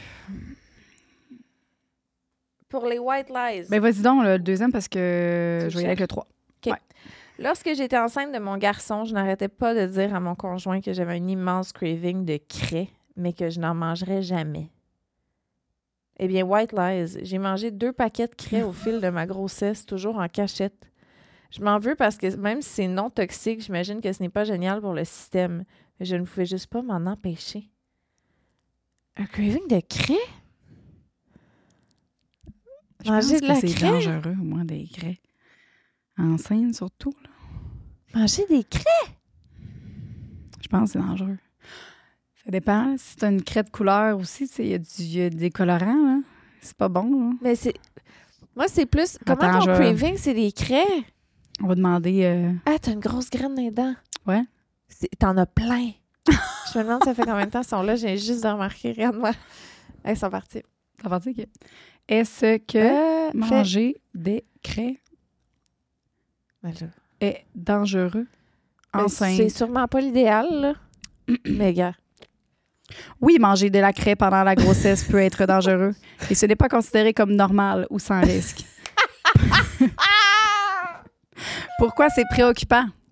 Pour les white lies. ben vas-y donc, le deuxième, parce que Tu je vais y aller avec le trois. Lorsque j'étais enceinte de mon garçon, je n'arrêtais pas de dire à mon conjoint que j'avais un immense craving de craie, mais que je n'en mangerais jamais. Eh bien, white lies, j'ai mangé deux paquets de craie au fil de ma grossesse, toujours en cachette. Je m'en veux parce que même si c'est non toxique, j'imagine que ce n'est pas génial pour le système. Mais je ne pouvais juste pas m'en empêcher. Un craving de craie? Je Manger pense de la que c'est craie? dangereux, moi, des craies. Enceinte, surtout, là. Manger des craies? Je pense que c'est dangereux. Ça dépend. là. Si t'as une craie de couleur aussi, tu sais, il y a du- il y a des colorants, là. C'est pas bon, là. Mais c'est... Moi, c'est plus... Comment Attends, ton je- craving, c'est des craies? On va demander... euh, Ah, t'as une grosse graine dans les dents. Ouais. C'est- T'en as plein. Je me demande ça fait combien de temps ils sont là. J'ai juste de remarquer. Regarde-moi. Ils sont partis. Ça va dire que... Est-ce que Euh, manger des craies Ben là. est dangereux Ben, enceinte? c'est sûrement pas l'idéal, là. Mais gars. Oui, manger de la craie pendant la grossesse peut être dangereux. Et ce n'est pas considéré comme normal ou sans risque. Pourquoi c'est préoccupant?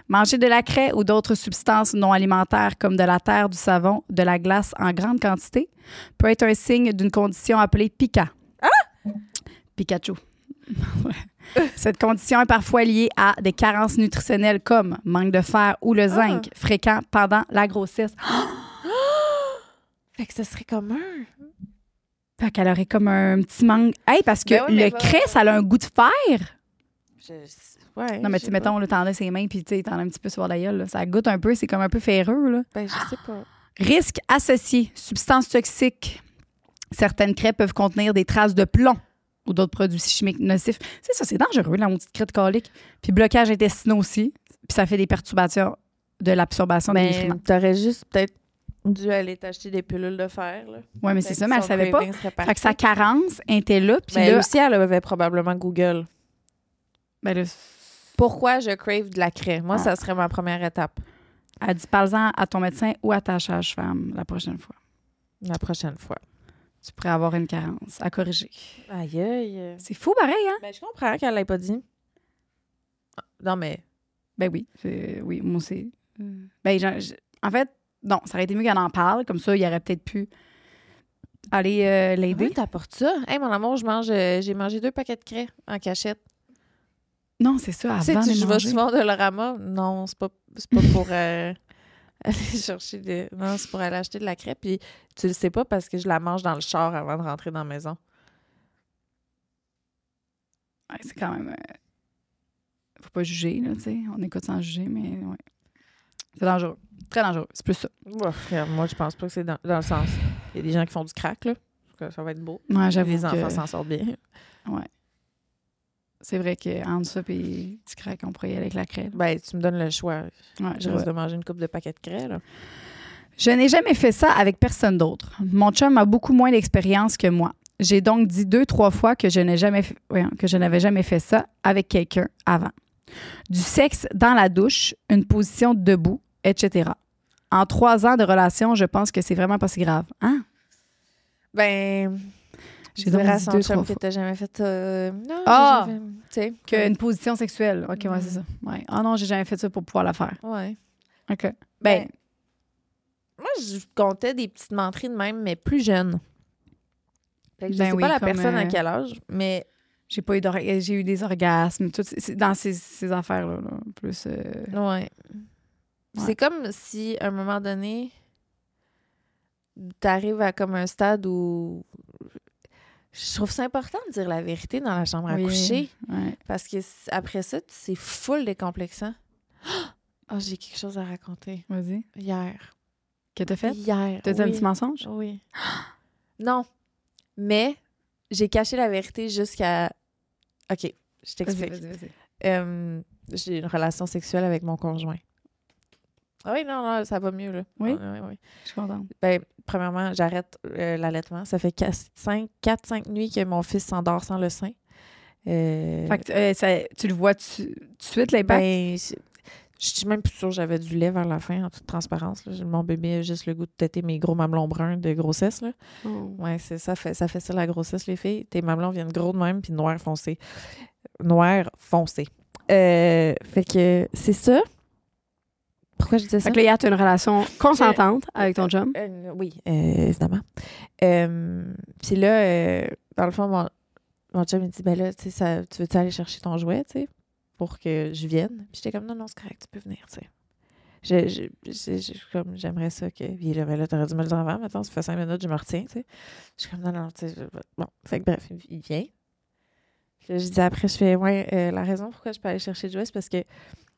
Manger de la craie ou d'autres substances non alimentaires comme de la terre, du savon, de la glace en grande quantité peut être un signe d'une condition appelée pica. Ah! Pikachu. Cette condition est parfois liée à des carences nutritionnelles comme manque de fer ou le zinc ah. fréquent pendant la grossesse. Fait que ce serait comme un... Fait qu'elle aurait comme un petit manque. Hey, parce que Ben oui, mais le va- craie, ça a un goût de fer. Je... Ouais, Non, mais je tu sais mettons, là, t'en as ses mains, puis tu sais, t'en as un petit peu sur la gueule. Là. Ça goûte un peu, c'est comme un peu ferreux. Là. pas. Ben, je sais pas. Risque associé, substances toxiques. Certaines craies peuvent contenir des traces de plomb ou d'autres produits chimiques nocifs. C'est ça, c'est dangereux, la petite craie de colique. Puis blocage intestinaux aussi. Puis ça fait des perturbations de l'absorption des Mais nutriments. t'aurais juste peut-être dû aller t'acheter des pilules de fer. Là. Oui, mais c'est ça, mais elle savait pas. Fait Fait que sa carence était là. Puis ben, là, aussi, elle avait probablement Google. ben là, Pourquoi je crave de la craie? Moi, Ah. ça serait ma première étape. elle dit parle-en à ton médecin ou à ta sage-femme la prochaine fois. La prochaine fois. Tu pourrais avoir une carence à corriger. Aïe, aïe. C'est fou, pareil, hein? Ben, je comprends qu'elle l'ait pas dit. Non, mais... Ben oui, c'est- oui, moi aussi. Ben, j'en- j'- en fait, non, ça aurait été mieux qu'elle en parle. Comme ça, il aurait peut-être pu aller euh, l'aider. Oui, t'apportes ça. Hey, mon amour, je mange, euh, j'ai mangé deux paquets de craie en cachette. Non, c'est ça, Tu sais, avant tu- de je vais manger. souvent au Dollarama. Non, c'est pas, c'est pas pour euh, aller chercher des... Non, c'est pour aller acheter de la craie. Puis tu le sais pas parce que je la mange dans le char avant de rentrer dans la maison. Ouais, c'est quand même... euh, faut pas juger, là, tu sais. On écoute sans juger, mais ouais. C'est dangereux. Très dangereux. C'est plus ça. Ouais, regarde, moi, je pense pas que c'est dans, dans le sens... Il y a des gens qui font du crack, là. Que ça va être beau. Ouais, j'avoue Les enfants que... s'en sortent bien. Ouais. C'est vrai qu'entre ça et du crack, on pourrait y aller avec la craie. là. Ben, tu me donnes le choix. Ouais, Je je risque vois. de manger une coupe de paquets de craie, là. Je n'ai jamais fait ça avec personne d'autre. Mon chum a beaucoup moins d'expérience que moi. J'ai donc dit deux, trois fois que je n'ai jamais fait, voyons, que je n'avais jamais fait ça avec quelqu'un avant. Du sexe dans la douche, une position debout, et cetera. En trois ans de relation, je pense que c'est vraiment pas si grave. Hein? Ben... J'ai Tu donc dirais à dit son deux, chum trois que fois. t'as jamais fait... euh, Non, Ah! j'ai jamais fait... Tu sais. Qu'une position sexuelle. OK, ouais, Mm. c'est ça. Ouais. Ah non, j'ai jamais fait ça pour pouvoir la faire. Ouais. OK. Ben, Ben, moi, je comptais des petites menteries de même, mais plus jeune. Fait que je Ben sais oui, pas la comme, personne à euh, quel âge, mais j'ai pas eu d'or- j'ai eu des orgasmes, tout, c'est dans ces, ces affaires-là. Là, plus. euh, ouais. C'est comme si, à un moment donné, t'arrives à comme un stade où... Je trouve ça important de dire la vérité dans la chambre à oui, coucher. ouais. Parce que c- après ça, c'est full décomplexant. Ah, j'ai quelque chose à raconter. Vas-y. Hier. Que t'as fait? Hier. T'as dit un oui. petit mensonge? Oui. Non. Mais j'ai caché la vérité jusqu'à... OK, je Vas-y, t'explique. vas-y, vas-y. Euh, j'ai une relation sexuelle avec mon conjoint. Ah oui, non, non, ça va mieux, là. Oui? Ah, oui, oui. Je suis contente. Ben, premièrement, j'arrête euh, l'allaitement. Ça fait quatre cinq nuits que mon fils s'endort sans le sein. Euh, Fait que euh, ça- tu le vois tu- tout de suite, l'impact? ben, je je suis même plus sûre que j'avais du lait vers la fin, en toute transparence. Là. Mon bébé a juste le goût de têter mes gros mamelons bruns de grossesse. Là. Oh. Ouais, c'est ça fait, ça fait ça la grossesse, les filles. Tes mamelons viennent gros de même, puis noir foncé. Noir foncé. Euh, fait que c'est ça. Pourquoi je disais ça? Fait que là, hier, tu as une relation consentante avec ton chum. Euh, oui, euh, évidemment. Euh, puis là, euh, dans le fond, mon, mon chum, il dit, ben là, tu sais, ça- tu veux-tu aller chercher ton jouet, tu sais, pour que je vienne? Puis j'étais comme, non, non, c'est correct, tu peux venir, tu sais. Je, je, je- je- comme, j'aimerais ça que... Puis là, ben là, t'aurais dû me le dire avant, maintenant, ça fait cinq minutes, je me retiens, tu sais. Je suis comme, non, non, tu sais, je- bon. Fait que bref, il, il vient. Puis là, je dis après, je fais, ouais, euh, la raison pourquoi je peux aller chercher le jouet, c'est parce que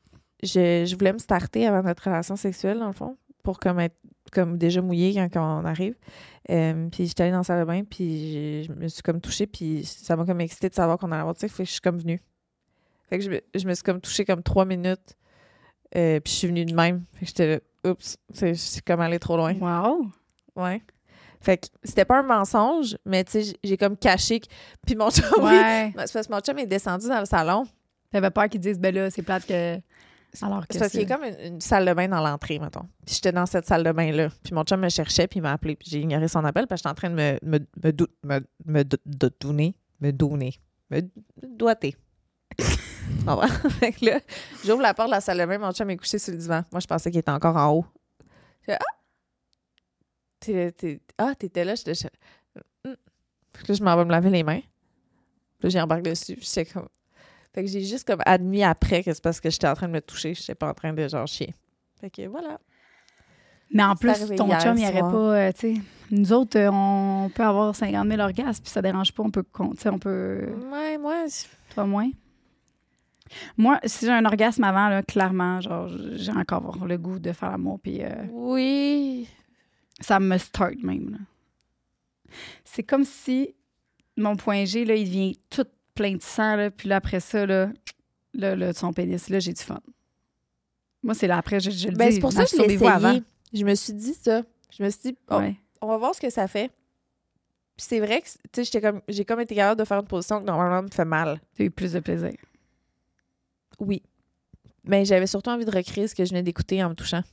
je, je voulais me starter avant notre relation sexuelle, dans le fond, pour comme être comme déjà mouillée quand, quand on arrive. Euh, puis j'étais allée dans la salle de bain, puis j'ai- je me suis comme touchée, puis ça m'a comme excitée de savoir qu'on allait avoir du sexe, fait que je suis comme venue. Fait que je me, je me suis comme touchée comme trois minutes, euh, puis je suis venue de même. Fait que j'étais là, oups, c'est- je suis comme allée trop loin. Wow! Ouais. Fait que c'était pas un mensonge, mais tu sais, j'ai- j'ai comme caché. que- Puis mon chum, oui, Ouais. c'est parce que mon chum est descendu dans le salon. T'avais peur qu'ils disent, ben là, c'est plate que. Alors que C'est parce qu'il y a comme une, une salle de bain dans l'entrée, mettons. Puis j'étais dans cette salle de bain-là. Puis mon chum me cherchait, puis il m'a appelé. Puis j'ai ignoré son appel parce que j'étais en train de me, me, me, dou- me, me do- do- donner, me donner, me doiter. Tu comprends? Fait que là, j'ouvre la porte de la salle de bain, mon chum est couché sur le divan. Moi, je pensais qu'il était encore en haut. Je dis, ah! T'es, t'es, ah, t'étais là, j'étais... Hum. Puis là, je m'en vais me laver les mains. Puis là, j'ai embarqué dessus. Puis j'étais comme... Fait que j'ai juste comme admis après que c'est parce que j'étais en train de me toucher. Je n'étais pas en train de genre chier. Fait que voilà. Mais en C'est plus, arrivé ton hier chum, il n'y aurait soir. pas, euh, tu sais, nous autres, euh, on peut avoir cinquante mille orgasmes, puis ça dérange pas, on peut, con- tu sais, on peut, Ouais, moi... je- toi moins. Moi, si j'ai un orgasme avant, là, clairement, genre, j'ai encore le goût de faire l'amour, puis euh, Oui. ça me start même, là. C'est comme si mon point G, là, il devient tout plein de sang, là, puis là, après ça, là, là, là, son pénis, là, j'ai du fun. Moi, c'est là, après, je, je le Ben, dis, c'est pour ça que je l'ai masturbez-vous avant. essayé. Je me suis dit ça. Je me suis dit, oh, Ouais. on va voir ce que ça fait. Puis c'est vrai que, tu sais, j'étais comme, j'ai comme été capable de faire une position qui normalement me fait mal. T'as eu plus de plaisir. Oui. Mais j'avais surtout envie de recréer ce que je venais d'écouter en me touchant.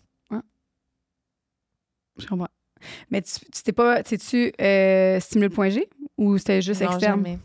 Je comprends. Mais tu tu t'es pas, t'es-tu euh, stimulé le point G ou c'était juste Non, externe? jamais.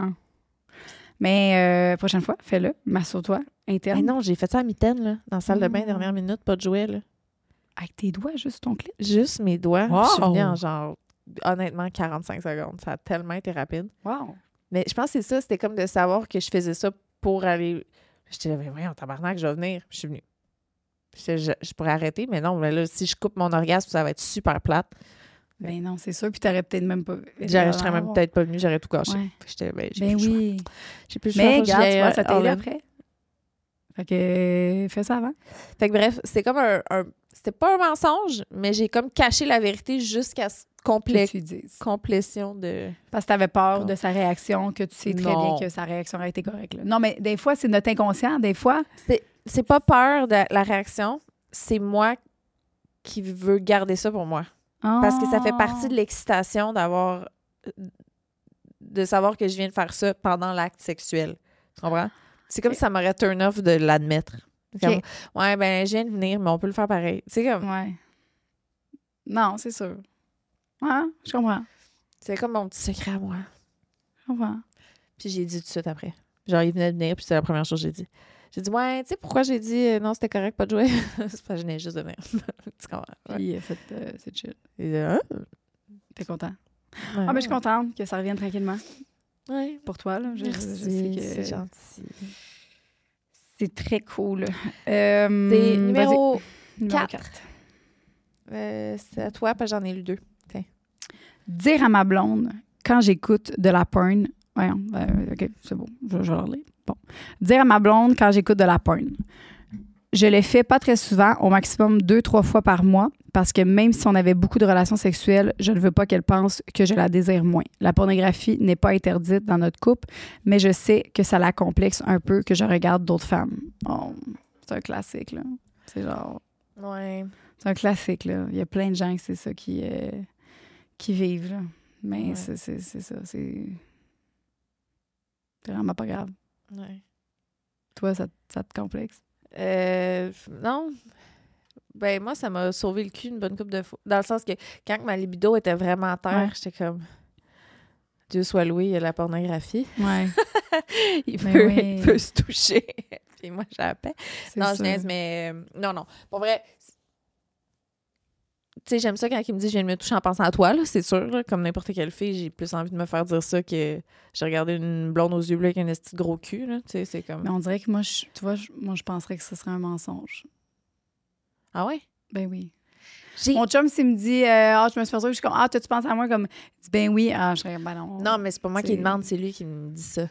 Mais euh, prochaine fois, fais-le. Masturbe-toi, interne. Mais non, j'ai fait ça à mitaine, là, dans la salle de bain, Mm. dernière minute, pas de jouet, là. Avec tes doigts, juste ton clip. Juste mes doigts. Wow. Je suis venue en genre, honnêtement, quarante-cinq secondes. Ça a tellement été rapide. Wow. Mais je pense que c'est ça, c'était comme de savoir que je faisais ça pour aller... J'étais là, mais voyons, tabarnak, je vais venir. Puis je suis venue. J'étais, Je, je pourrais arrêter, mais non, mais là, si je coupe mon orgasme, ça va être super plate. Ben non, c'est sûr. Puis t'aurais peut-être même pas... J'aurais- Je serais même peut-être pas venue, j'aurais tout gâché. Ouais. Fait que j'étais, ben, j'ai Ben plus le choix. oui. J'ai plus le choix. Mais faut que regarde, j'aille, tu vois, ça euh, t'a aidé all-in. après. Fait que euh, fais ça avant. Fait que bref, c'était comme un, un- c'était pas un mensonge, mais j'ai comme caché la vérité jusqu'à ce Que complé- tu dises. complétion de... Parce que t'avais peur Non. de sa réaction, que tu sais très Non. bien que sa réaction aurait été correcte. là. Non, mais des fois, c'est notre inconscient. Des fois, C'est, c'est pas peur de la réaction, c'est moi qui veux garder ça pour moi. Parce que ça fait partie de l'excitation d'avoir... de savoir que je viens de faire ça pendant l'acte sexuel. Tu comprends? C'est comme si ça m'aurait turn off de l'admettre. Comme, Ok. ouais, ben, je viens de venir, mais on peut le faire pareil. C'est comme... Ouais. Non, c'est sûr. Ouais, je comprends. C'est comme mon petit secret à moi. Je comprends. Puis j'ai dit tout de suite après. Genre, il venait de venir, puis c'est la première chose que j'ai dit. J'ai dit, ouais, tu sais, pourquoi j'ai dit euh, non, c'était correct, pas de jouer? C'est parce que je venais juste de venir. Tu comprends? Ouais. Puis, euh, fait, euh, c'est chill. Et, euh, T'es content? ouais. Ah, mais je suis contente que ça revienne tranquillement Ouais. pour toi. Là. Je, je- je Merci, sais que c'est gentil. c'est très cool. Euh, C'est numéro vas-y. Numéro quatre. quatre. Euh, c'est à toi, parce que j'en ai lu deux. Dire à ma blonde, quand j'écoute de la porn... Voyons, euh, OK, c'est bon, je, je vais leur lire. Bon. Dire à ma blonde quand j'écoute de la porn. Je le fais pas très souvent, au maximum deux, trois fois par mois, parce que même si on avait beaucoup de relations sexuelles, je ne veux pas qu'elle pense que je la désire moins. La pornographie n'est pas interdite dans notre couple, mais je sais que ça la complexe un peu que je regarde d'autres femmes. Oh, c'est un classique, là. C'est genre... Ouais. C'est un classique, là. Il y a plein de gens que c'est ça qui, euh, qui vivent, là. Mais Ouais. c'est, c'est, c'est ça, c'est... C'est vraiment pas grave. Ouais. Toi, ça, ça te complexe? Euh, non. Ben, moi, ça m'a sauvé le cul une bonne couple de fois. Dans le sens que quand ma libido était vraiment à terre, Ouais. j'étais comme... Dieu soit loué, il y a la pornographie. Ouais, il, Mais peut, oui. il peut se toucher. Puis moi, j'ai la paix. c'est Non, je ça. niaise, mais... euh, non, non. Pour vrai... Tu sais, j'aime ça quand il me dit « je viens de me toucher en pensant à toi », là, c'est sûr. Là, comme n'importe quelle fille, j'ai plus envie de me faire dire ça que j'ai regardé une blonde aux yeux bleus avec un esti de gros cul. Là, tu sais, c'est comme... Mais on dirait que moi, je, tu vois, je- moi, je penserais que ce serait un mensonge. Ah ouais? Ben oui. J'ai... Mon chum, s'il me dit euh, ah, je me suis fait ça, je suis comme ah, t'as-tu pensé à moi? Comme, il dit ben oui. Ah, je serais ben non. Non, mais c'est pas moi C'est- qui demande, c'est lui qui me dit ça.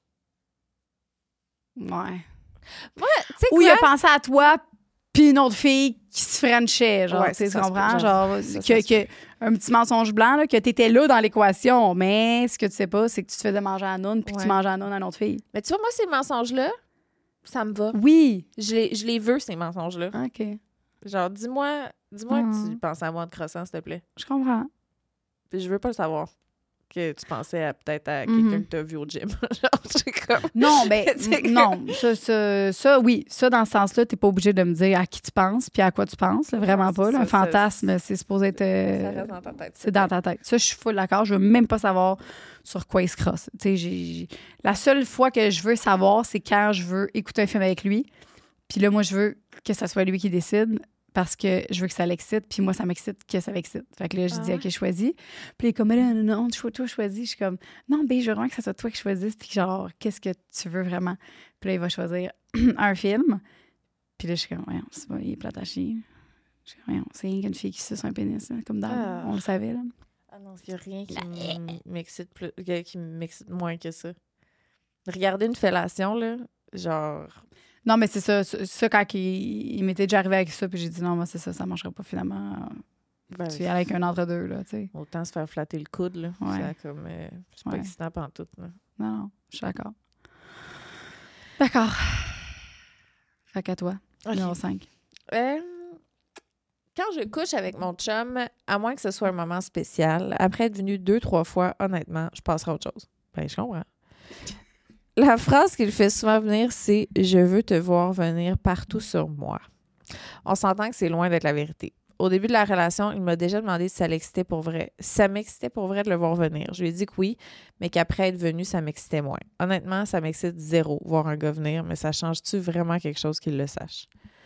Ouais. Moi, tu sais Ou il a quoi? pensé à toi, puis une autre fille qui se frenchait, genre, Ouais, tu sais, ça tu se peut, comprends? genre, Genre, ça, que, ça se que un petit mensonge blanc, là, que t'étais là dans l'équation, mais ce que tu sais pas, c'est que tu te faisais manger à Noun, puis que Ouais. tu mangeais à Noun à une autre fille. Mais tu vois, moi, ces mensonges-là, ça me va. Oui. Je les, je les veux, ces mensonges-là. OK. Genre, dis-moi dis-moi que Mhm. tu penses à moi de croissant, s'il te plaît. Je comprends. Puis je veux pas le savoir. que tu pensais à, peut-être à Mm-hmm. quelqu'un que tu as vu au gym. Genre, c'est comme... Non, ben, C'est non. Ça, ça, ça, oui. Ça, dans ce sens-là, t'es pas obligé de me dire à qui tu penses puis à quoi tu penses. Là, vraiment Non, pas. c'est Là. ça, Un ça, fantasme, c'est supposé être... euh, Ça reste dans ta tête. c'est dans ta tête. Ça, je suis full d'accord. Je veux même pas savoir sur quoi il se crosse. Tu sais, j'ai, j'ai- la seule fois que je veux savoir, c'est quand je veux écouter un film avec lui. Puis là, moi, je veux que ce soit lui qui décide parce que je veux que ça l'excite. Puis moi, ça m'excite que ça l'excite. Fait que là, je Ah dis, ouais? OK, choisis. Puis il est comme, mais non, non, non, toi, toi, choisis. Je suis comme, non, ben, je veux vraiment que ça soit toi qui choisisse. Puis genre, qu'est-ce que tu veux vraiment? Puis là, il va choisir un film. Puis là, je suis comme, voyons, c'est pas, il est plate à chier. Je suis comme, voyons, c'est rien qu'une fille qui suce un pénis, là, comme dans, Ah. on le savait, là. Ah non, il n'y a rien qui m- m'excite plus, que- qui m'excite moins que ça. Regarder une fellation, là, genre... Non, mais c'est ça. Ça, ça, quand il, il m'était déjà arrivé avec ça, puis j'ai dit non, moi, c'est ça, ça marcherait pas finalement. Ben, Tu y aller avec un entre-deux, là, tu sais. autant se faire flatter le coude, là. Ouais. Ça, comme, euh, c'est pas Ouais. excitant pantoute, là. Non, non, je suis d'accord. D'accord. Fait qu'à toi, Ok. numéro cinq. Euh, quand je couche avec mon chum, à moins que ce soit un moment spécial, après être venu deux, trois fois, honnêtement, je passerai à autre chose. Ben, je comprends. La phrase qu'il fait souvent venir, c'est « Je veux te voir venir partout sur moi ». On s'entend que c'est loin d'être la vérité. Au début de la relation, il m'a déjà demandé si ça l'excitait pour vrai. Si ça m'excitait pour vrai de le voir venir. Je lui ai dit que oui, mais qu'après être venu, ça m'excitait moins. Honnêtement, ça m'excite zéro, voir un gars venir, mais ça change-tu vraiment quelque chose qu'il le sache?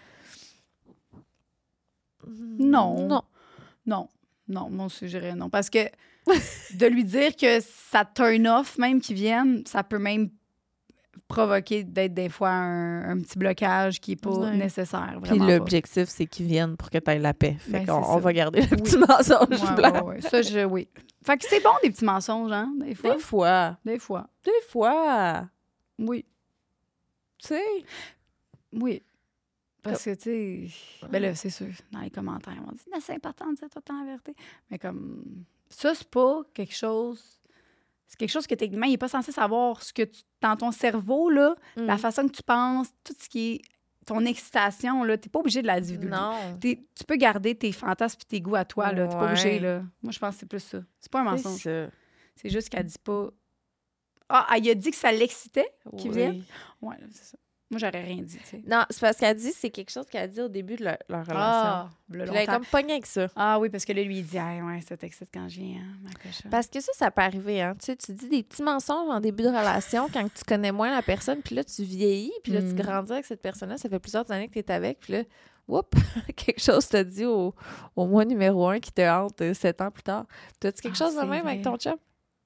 Non. Non. Non. Non, mon sujet, non. Parce que de lui dire que ça turn off, même qu'il vienne, ça peut même provoquer d'être des fois un, un petit blocage qui n'est pas Ouais. nécessaire. Puis Vraiment pas. l'objectif, c'est qu'ils viennent pour que tu aies la paix. Fait Ben, qu'on c'est on ça. va garder le Oui. petit mensonge Ouais, blanc. ouais, ouais. Ça, je, oui. Fait que c'est bon, des petits mensonges, hein, des fois. Des fois. Des fois. Des fois. Oui. Tu sais. Oui. Parce que, tu sais, ben là, c'est sûr, dans les commentaires, on dit, mais c'est important de dire tout le temps la vérité. Mais comme, ça, c'est pas quelque chose. C'est quelque chose que techniquement, il n'est pas censé savoir ce que tu, dans ton cerveau, là, Mm. la façon que tu penses, tout ce qui est ton excitation, là, t'es pas obligé de la divulguer. Non. T'es- tu peux garder tes fantasmes et tes goûts à toi, là. T'es pas Ouais. obligé, là. Moi, je pense que c'est plus ça. C'est pas un C'est mensonge. ça. C'est juste qu'elle dit pas. Ah, elle a dit que ça l'excitait, qu'il Oui. vienne. Ouais, c'est ça. Moi, j'aurais rien dit, tu sais. Non, c'est parce qu'elle dit, c'est quelque chose qu'elle a dit au début de leur, leur relation. Ah, Puis le là, elle est longtemps. comme pognée avec ça. Ah oui, parce que là, lui, il dit, ah, ouais, ça t'excite quand je viens, hein, ma cochonne. Parce que ça, ça peut arriver, hein. Tu sais, tu dis des petits mensonges en début de relation quand tu connais moins la personne, puis là, tu vieillis, puis là, tu Mm. grandis avec cette personne-là. Ça fait plusieurs années que tu es avec, puis là, whoop, quelque chose te dit au, au mois numéro un qui te hante euh, sept ans plus tard. T'as-tu quelque Ah, chose de c'est même avec vrai. ton chum?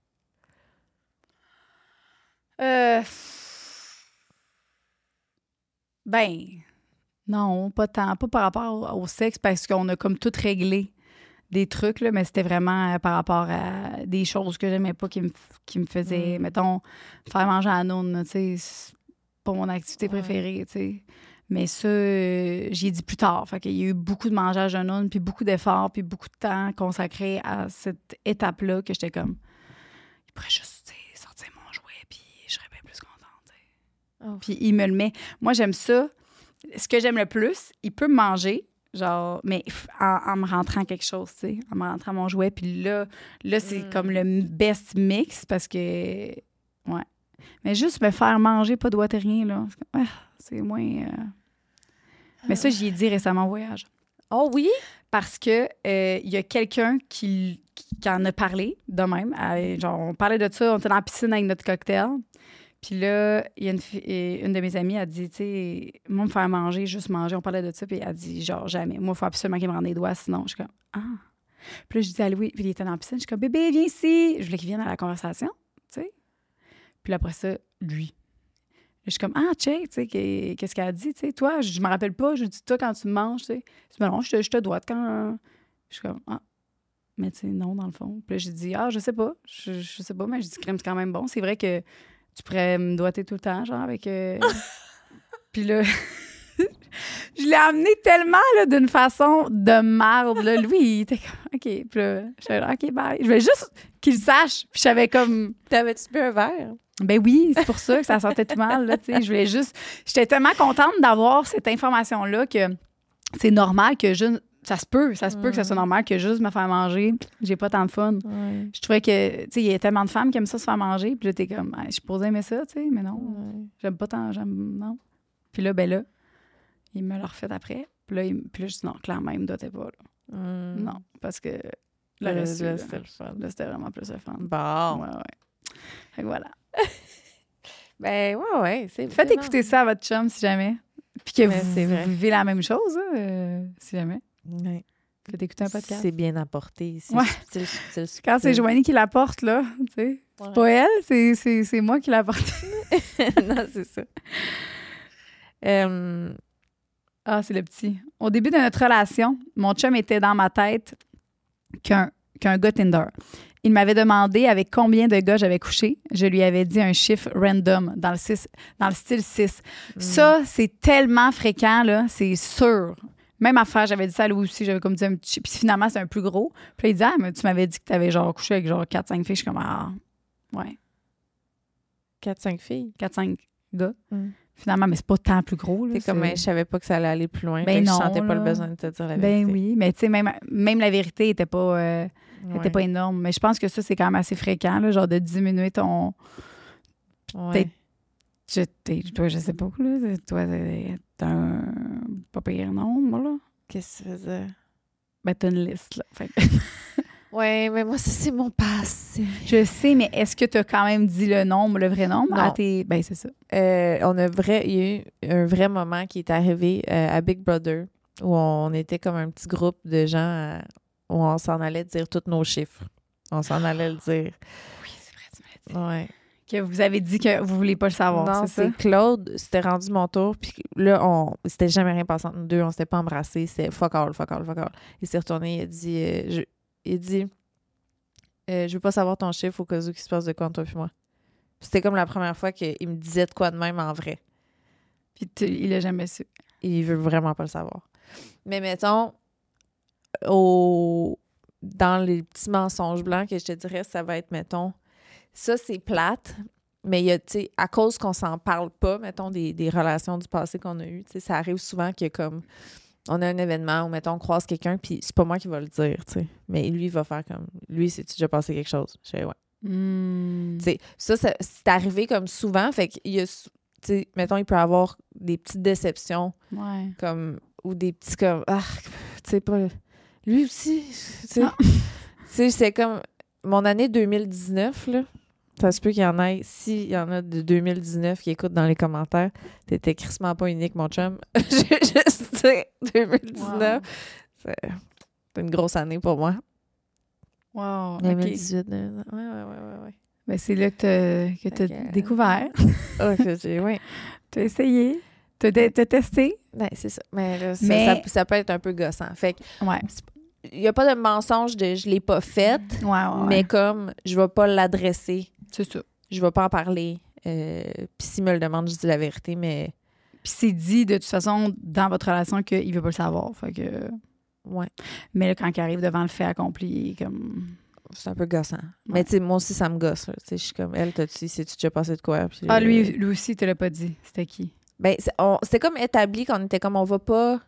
Euh... Ben, non, pas tant. Pas par rapport au, au sexe, parce qu'on a comme tout réglé des trucs, là, mais c'était vraiment euh, par rapport à des choses que j'aimais pas qui me, f- qui me faisaient, Mm. mettons, faire manger à la noune, là, tu sais, c'est pas mon activité Ouais. préférée, tu sais. Mais ça, euh, j'y ai dit plus tard. Fait qu'il y a eu beaucoup de mangeage de noune, puis beaucoup d'efforts, puis beaucoup de temps consacré à cette étape-là que j'étais comme, il pourrait juste, tu sais, sortir mon jouet, puis je serais bien plus contente, tu sais. Oh. Puis il me le met. Moi, j'aime ça. Ce que j'aime le plus, il peut me manger, genre, mais f- en, en me rentrant quelque chose, tu sais, en me rentrant mon jouet. Puis là, là c'est Mm. comme le m- best mix parce que, ouais. Mais juste me faire manger, pas de doigt et rien, là, c'est comme, ah, c'est moins... euh. Mais ça, j'y ai dit récemment au voyage. Oh oui? Parce que euh, il y a quelqu'un qui, qui, qui en a parlé de même. Euh, genre, on parlait de ça, on était dans la piscine avec notre cocktail. Puis là, il y a une, fi- euh, une de mes amies, a dit, tu sais, moi, me faire manger, juste manger, on parlait de ça, puis elle a dit, genre, jamais. Moi, il faut absolument qu'il me rende les doigts, sinon, je suis comme, ah. Puis là, je dis à Louis, puis il était dans la piscine, je suis comme, bébé, viens ici. Je voulais qu'il vienne à la conversation, tu sais. Puis là, après ça, lui. Je suis comme, ah, check, tu sais, qu'est- qu'est-ce qu'elle a dit, tu sais, toi, je, je me rappelle pas, je dis, toi, quand tu me manges, tu sais. Je dis, non, je te, je te doite quand. Je suis comme, ah. Mais tu sais, non, dans le fond. Puis là, j'ai dit, ah, je sais pas, je, je sais pas, mais je dis, crème, c'est quand même bon. C'est vrai que tu pourrais me doiter tout le temps, genre, avec. euh, Puis là, je l'ai amené tellement, là, d'une façon de marde, là. Lui, il était comme, OK. Puis là, je suis là, OK, bye. Je voulais juste qu'il sache. Puis j'avais comme. T'avais-tu bu un verre? Ben oui, c'est pour ça que ça sortait tout mal, là, tu sais. Je voulais juste... J'étais tellement contente d'avoir cette information-là que c'est normal que je, ça se peut, ça se peut Ouais. que ça soit normal que juste me faire manger, j'ai pas tant de fun. Ouais. Je trouvais que, tu sais, il y a tellement de femmes qui aiment ça se faire manger, puis là, t'es comme, hey, je suis posée aimer ça, tu sais, mais non, Ouais. j'aime pas tant, j'aime, non. Puis là, ben là, il me l'a refait après. Puis là, il, puis là, je dis non, clairement, il me dotait pas, là. Mm. Non, parce que le Là, reste, là, là, c'était le fun. là, c'était vraiment plus le fun. Bon. Ouais, ouais. Fait que voilà. Ben, ouais, ouais. C'est Faites c'est écouter ça à votre chum, si jamais. Puis que Mais vous, c'est vrai. vous vivez la même chose, hein, euh, si jamais. normal. Ouais. Faites écouter un podcast. C'est bien apporté. C'est Ouais. subtil, subtil, subtil. Quand c'est Joanie qui l'apporte, là, tu sais, Ouais. c'est pas elle, c'est, c'est, c'est moi qui l'apporte. Non, c'est ça. Euh, Ah, c'est le petit. Au début de notre relation, mon chum était dans ma tête qu'un, qu'un gars Tinder. Il m'avait demandé avec combien de gars j'avais couché. Je lui avais dit un chiffre random dans le, six, dans le style six. Mm. Ça, c'est tellement fréquent, là, c'est sûr. Même affaire, j'avais dit ça à lui aussi, j'avais comme dit un petit... Puis finalement, c'est un plus gros. Puis là, il dit, ah, mais tu m'avais dit que tu avais genre couché avec genre quatre cinq filles. Je suis comme, ah, ouais, quatre cinq filles. quatre cinq gars. Mm. Finalement, mais c'est pas tant plus gros. Là, C'est comme, ben, je savais pas que ça allait aller plus loin. Ben fait que non, je sentais pas là. le besoin de te dire la Ben vérité. oui, mais tu sais, même, même la vérité était pas, euh, Ouais. était pas énorme. Mais je pense que ça, c'est quand même assez fréquent, là, genre de diminuer ton... Ouais. Je, t'es- toi, je sais pas, là. Toi, t'as un pas pire nombre, là. Qu'est-ce que tu faisais? Ben, t'as une liste, là. Fait que- Ouais, mais moi, ça, c'est mon passé. je sais, mais est-ce que t'as quand même dit le nombre, le vrai nombre? Non. À tes... Ben, c'est ça. Euh, on a vrai, il y a eu un vrai moment qui est arrivé euh, à Big Brother où on était comme un petit groupe de gens à- où on s'en allait dire tous nos chiffres. On s'en allait le dire. Oui, c'est vrai, tu m'as dit. Ouais. Que vous avez dit que vous voulez pas le savoir, Non, c'est ça? c'est Claude, c'était rendu mon tour, puis là, on c'était jamais rien passé entre nous deux, on s'était pas embrassés, c'est fuck all, fuck all, fuck all. Il s'est retourné, il a dit, euh, je, il a dit, euh, je veux pas savoir ton chiffre au cas où qu'il se passe de quoi entre toi puis moi. Puis c'était comme la première fois qu'il me disait de quoi de même en vrai. Puis tu- il l'a jamais su. Il veut vraiment pas le savoir. Mais mettons, au, dans les petits mensonges blancs que je te dirais, ça va être, mettons, ça c'est plate, mais il y a, tu sais, à cause qu'on s'en parle pas, mettons, des, des relations du passé qu'on a eues, tu sais, ça arrive souvent que comme, on a un événement où, mettons, on croise quelqu'un, puis c'est pas moi qui va le dire, tu sais, mais lui, il va faire comme, lui, c'est-tu déjà passé quelque chose? Je fais, ouais. Hmm. Tu sais, ça, ça, c'est arrivé comme souvent, fait qu'il y a, tu sais, mettons, il peut avoir des petites déceptions, Ouais. comme ou des petits comme ah tu sais pas lui aussi tu sais Ah. tu sais c'est comme mon année deux mille dix-neuf là, ça se peut qu'il y en ait, s'il y en a de deux mille dix-neuf qui écoutent dans les commentaires, t'étais crissement pas unique mon chum. Je juste sais deux mille dix-neuf Wow. c'est, c'est une grosse année pour moi. Wow, OK. deux mille dix-huit ouais ouais ouais ouais ouais Ben, c'est là que t'as, que t'as Fait que- découvert. oh, que j'ai ouais T'as essayé. T'as, t'as testé. ben c'est ça mais, là, ça, Mais- ça, ça peut être un peu gossant, fait que Ouais. il y a pas de mensonge de je l'ai pas faite. Ouais, ouais, ouais. Mais comme je vais pas l'adresser, c'est ça. je vais pas en parler. Euh, Puis s'il me le demande, je dis la vérité, mais Puis c'est dit de toute façon dans votre relation qu'il veut pas le savoir. Fait que... ouais, Mais là, quand il arrive devant le fait accompli, il est comme... c'est un peu gossant. Mais tu sais, moi aussi, ça me gosse. là. Tu sais, je suis comme, elle, t'as-tu, sais-tu déjà passé de quoi? Puis, Ah, euh, lui, lui aussi, tu l'as pas dit. C'était qui? ben, c'est- on- c'était comme établi qu'on était comme, on va pas,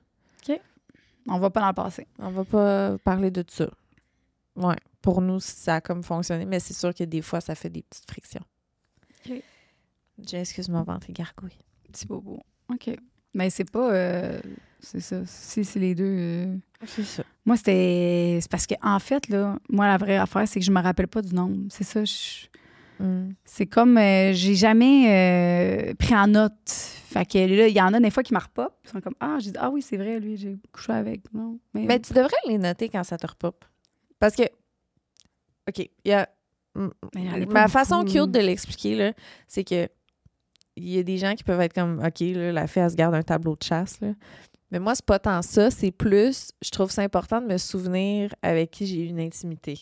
On va pas dans le passé. on va pas parler de ça. Ouais, pour nous, ça a comme fonctionné, mais c'est sûr que des fois, ça fait des petites frictions. OK. J'ai, excuse-moi, ventre et gargouille. Petit bobo. OK. Mais c'est pas... euh, c'est ça. Si c'est les deux... euh, C'est ça. Moi, c'était... C'est parce que en fait, là, moi, la vraie affaire, c'est que je me rappelle pas du nombre. C'est ça, je... Mm. C'est comme... euh, j'ai jamais euh, pris en note. Fait que là, il y en a des fois qui me repopent. Ils sont comme, ah, j'ai dit, ah oui, c'est vrai, lui, j'ai couché avec. Non. Mais, Mais tu devrais les noter quand ça te repop. Parce que, OK, il y a... Mais il y en a pas Ma beaucoup. façon cute de l'expliquer, là, c'est que il y a des gens qui peuvent être comme, OK, là, la fille, elle se garde un tableau de chasse, là. Mais moi, c'est pas tant ça. C'est plus, je trouve ça important de me souvenir avec qui j'ai eu une intimité.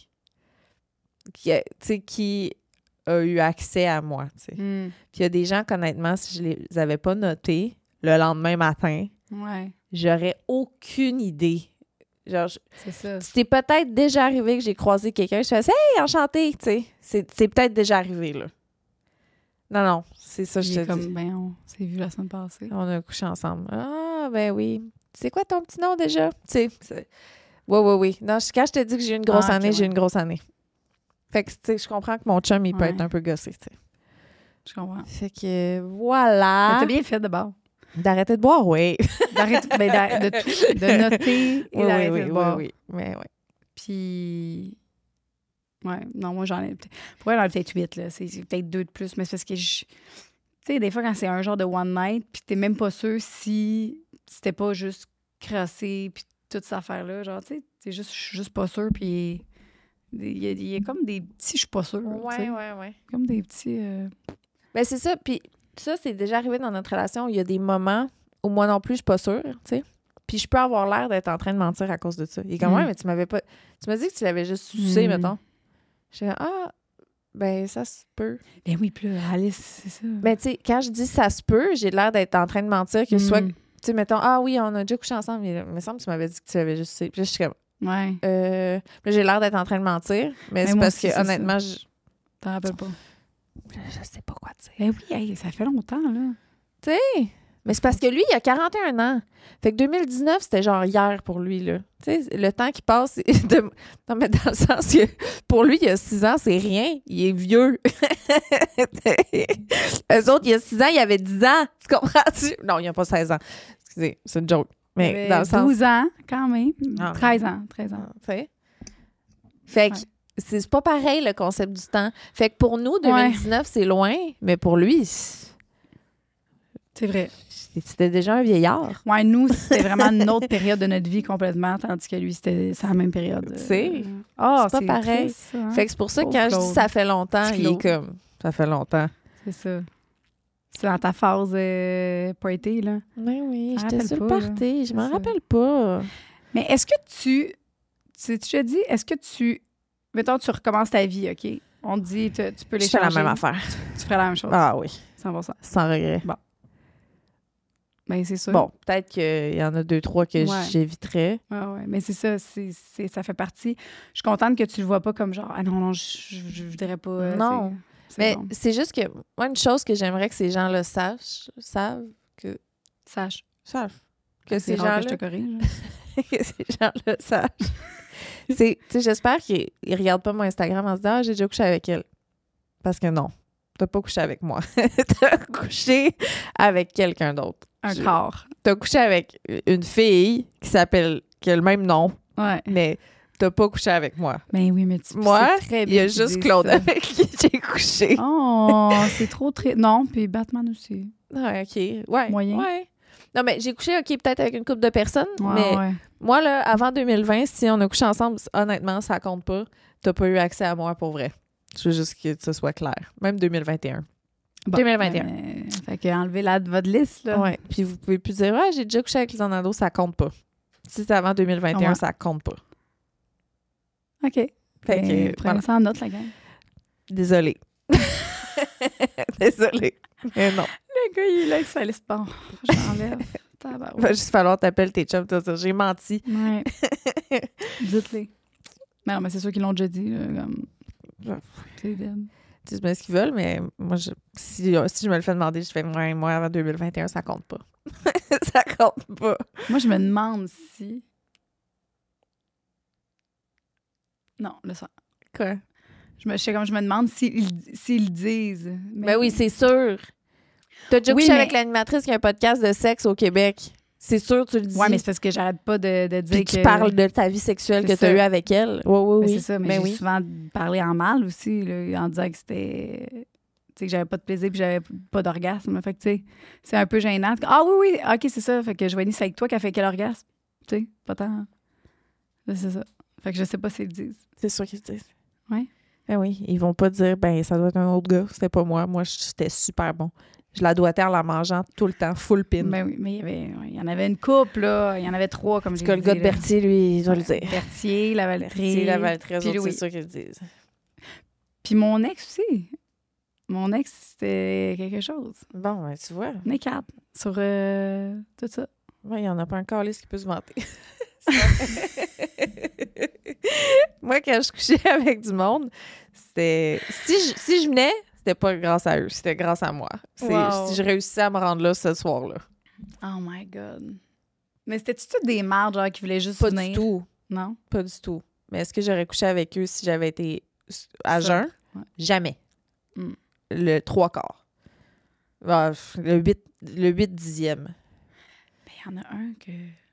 Qui, a- tu sais, qui a eu accès à moi, tu sais. Hmm. Puis il y a des gens qu'honnêtement, si je les avais pas notés le lendemain matin, Ouais, j'aurais aucune idée. Genre, je- c'est ça. c'est peut-être déjà arrivé que j'ai croisé quelqu'un, je fais « Hey, enchanté! » Tu sais, c'est, c'est peut-être déjà arrivé, là. Non, non, c'est ça, je Il te est comme, dis. ben, on s'est vu la semaine passée. On a couché ensemble. Ah, ben oui. c'est quoi ton petit nom déjà? Tu sais, oui, oui, oui. Non, je, quand je te dis que j'ai eu une grosse Ah, année, okay, j'ai eu ouais. une grosse année. Fait que, tu sais, je comprends que mon chum, il peut Ouais. être un peu gossé, tu sais. Je comprends. Fait que, voilà. Mais t'as bien fait de bord. D'arrêter de boire, oui. D'arrêter, ben, d'a- de, tout, de noter et oui, d'arrêter oui, de oui, boire. oui, oui. Mais ouais. Puis, ouais, non, moi, j'en ai. Pour elle, j'en ai peut-être huit, là. C'est, c'est peut-être deux de plus, mais c'est parce que je. Tu sais, des fois, quand c'est un genre de one night, puis t'es même pas sûr si c'était pas juste crassé, puis toute cette affaire-là. Genre, tu sais, t'es juste, je suis juste pas sûr, puis il y, a- il y a comme des petits, je suis pas sûre. tu sais. Ouais, ouais, ouais. Comme des petits. euh, Ben, c'est ça. Puis ça, c'est déjà arrivé dans notre relation. Il y a des moments où moi non plus, je suis pas sûre, tu sais. Puis je peux avoir l'air d'être en train de mentir à cause de ça. Il est comme, Mm. ouais, mais tu m'avais pas. Tu m'as dit que tu l'avais juste sucé, Mm. mettons. Je suis comme, ah, ben, ça se peut. Ben oui, puis là, Alice, c'est ça. Mais tu sais, quand je dis ça se peut, j'ai l'air d'être en train de mentir que soit, Mm. tu sais, mettons, ah oui, on a déjà couché ensemble, mais il me semble que tu m'avais dit que tu l'avais juste sucé. Puis là, je suis comme, Ouais. euh. Puis là, j'ai l'air d'être en train de mentir, mais, Mais c'est moi parce aussi, que, c'est honnêtement, je, T'en rappelles pas. je sais pas quoi dire. Ben oui, hey, ça fait longtemps, là. Tu sais, mais c'est parce que lui, il a quarante et un ans. Fait que deux mille dix-neuf, c'était genre hier pour lui, là. Tu sais, le temps qui passe, c'est de... non, mais dans le sens que pour lui, il y a six ans, c'est rien. Il est vieux. Eux autres, il y a six ans, il y avait dix ans. Tu comprends-tu? Non, il n'y a pas seize ans. Excusez, c'est une joke. Mais Il avait dans le sens... douze ans, quand même. Ah, treize ans, treize ans. Tu sais? Fait que Ouais. c'est c'est pas pareil, le concept du temps. Fait que pour nous, deux mille dix-neuf, c'est loin, mais pour lui, c'est- C'est vrai. c'était déjà un vieillard. Ouais, nous, c'était vraiment une autre période de notre vie complètement, tandis que lui, c'était c'est la même période. Tu sais, Ah, c'est pas pareil. triste, ça, hein? Fait que c'est pour ça que Pauvre quand je dis Claude. ça fait longtemps, Petit il est Claude. comme ça fait longtemps. C'est ça. C'est dans ta phase euh, party, là. Oui, oui, Je me j'étais rappelle sur le pas, là. party, je C'est m'en ça. rappelle pas. Mais est-ce que tu. Tu tu te dis, est-ce que tu. Mettons, tu recommences ta vie, OK? On te dit, tu, tu peux les Je fais la changer. même affaire. Tu ferais la même chose. Ah oui, cent pour cent. sans regret. Ben, c'est ça. Bon, peut-être qu'il y en a deux, trois que Ouais. j'éviterais. Ouais, ouais. Mais c'est ça, c'est, c'est, ça fait partie. Je suis contente que tu le vois pas comme genre, ah non, non, je, je, je voudrais pas. euh, Non. c'est- c'est Mais bon. c'est juste que moi, une chose que j'aimerais que ces gens-là sachent, savent, que Sache. savent, que C'est ces rare que gens-là je te corrige. que ces gens-là sachent. C'est, tu sais, j'espère qu'ils ils regardent pas mon Instagram en se disant, ah, j'ai déjà couché avec elle. Parce que non, t'as pas couché avec moi. T'as couché avec quelqu'un d'autre. Un Je- corps. T'as couché avec une fille qui s'appelle, qui a le même nom, Ouais. mais t'as pas couché avec moi. Ben oui, mais tu Moi, c'est très il y a bien qu'ils juste disent Claude ça. avec qui j'ai couché. Oh, c'est trop très. Non, puis Batman aussi. Ouais, OK. Ouais. Moyen. Ouais. Non, mais j'ai couché, OK, peut-être avec une couple de personnes, Ouais, mais ouais. moi, là, avant deux mille vingt, si on a couché ensemble, honnêtement, ça compte pas. T'as pas eu accès à moi pour vrai. Je veux juste que ça soit clair. Même deux mille vingt et un. Bon, deux mille vingt et un. ben, fait que enlevez-la de votre liste, là. Ouais. Puis vous pouvez plus dire, ouais, j'ai déjà couché avec Leonardo, ça compte pas. Si c'est avant deux mille vingt et un, Ouais. ça compte pas. OK. Fait Ben, que, prenez voilà. ça en note, la gang. Désolée. Désolée. Mais non. Le gars, il est là avec sa liste. Bon, j'enlève. Il va Tabarouette. juste falloir t'appeler tes chums, t'as dit, j'ai menti. Ouais. Dites-les. Mais non, mais c'est sûr qu'ils l'ont déjà dit, là, comme... Ouais. C'est dead. Tu sais ce qu'ils veulent, mais moi, je, si, si je me le fais demander, je fais, ouais, moi, avant deux mille vingt et un, ça compte pas. Ça compte pas. Moi, je me demande si... Non, le sang. Quoi? Je me, je sais comme je me demande s'ils s'ils disent. Mais Ben oui, c'est sûr. T'as déjà Oui, couché mais- avec l'animatrice qui a un podcast de sexe au Québec. C'est sûr, tu le dis. Ouais, mais c'est parce que j'arrête pas de, de dire Puis que... tu parles de ta vie sexuelle C'est que tu as ça. eue avec elle. Oui, oui, Mais oui. c'est ça, mais Ben j'ai oui. souvent parlé en mal aussi, là, en disant que c'était... Tu sais, que j'avais pas de plaisir puis j'avais pas d'orgasme. Fait que, tu sais, c'est un peu gênant. Ah oui, oui, OK, c'est ça. Fait que Joanie, c'est avec toi qui a fait quel orgasme? Tu sais, pas tant. Là, c'est ça. Fait que je sais pas s'ils le disent. C'est sûr qu'ils disent. Ouais. Ben oui, ils vont pas dire, ben ça doit être un autre gars. C'était pas moi. Moi, j'étais super bon. Je la doigtais en la mangeant tout le temps, full pin. Ben oui, mais il y avait, ouais, il y en avait une couple, là. Il y en avait trois, comme Parce j'ai que dit. le gars de là. Berthier, lui, il doit le dire. Berthier, la Valtrie. Berthier, la Valtrie, eux puis autres, Louis. c'est sûr qu'ils le disent. Puis mon ex aussi. Mon ex, c'était quelque chose. Bon, ben tu vois. On est quatre sur euh, tout ça. Ouais, il n'y en a pas un calice qui peut se vanter. Moi, quand je couchais avec du monde, c'était... Si je, si je venais, c'était pas grâce à eux, c'était grâce à moi. C'est, Wow. Si je réussissais à me rendre là ce soir-là. Oh my God. Mais c'était-tu toutes des mardes, genre, qui voulaient juste Pas venir? du tout. Non? Pas du tout. Mais est-ce que j'aurais couché avec eux si j'avais été à Ça, jeun? ouais. Jamais. Mm. Le trois quarts. Ah, le huit, le huit dixième. Mais il y en a un que...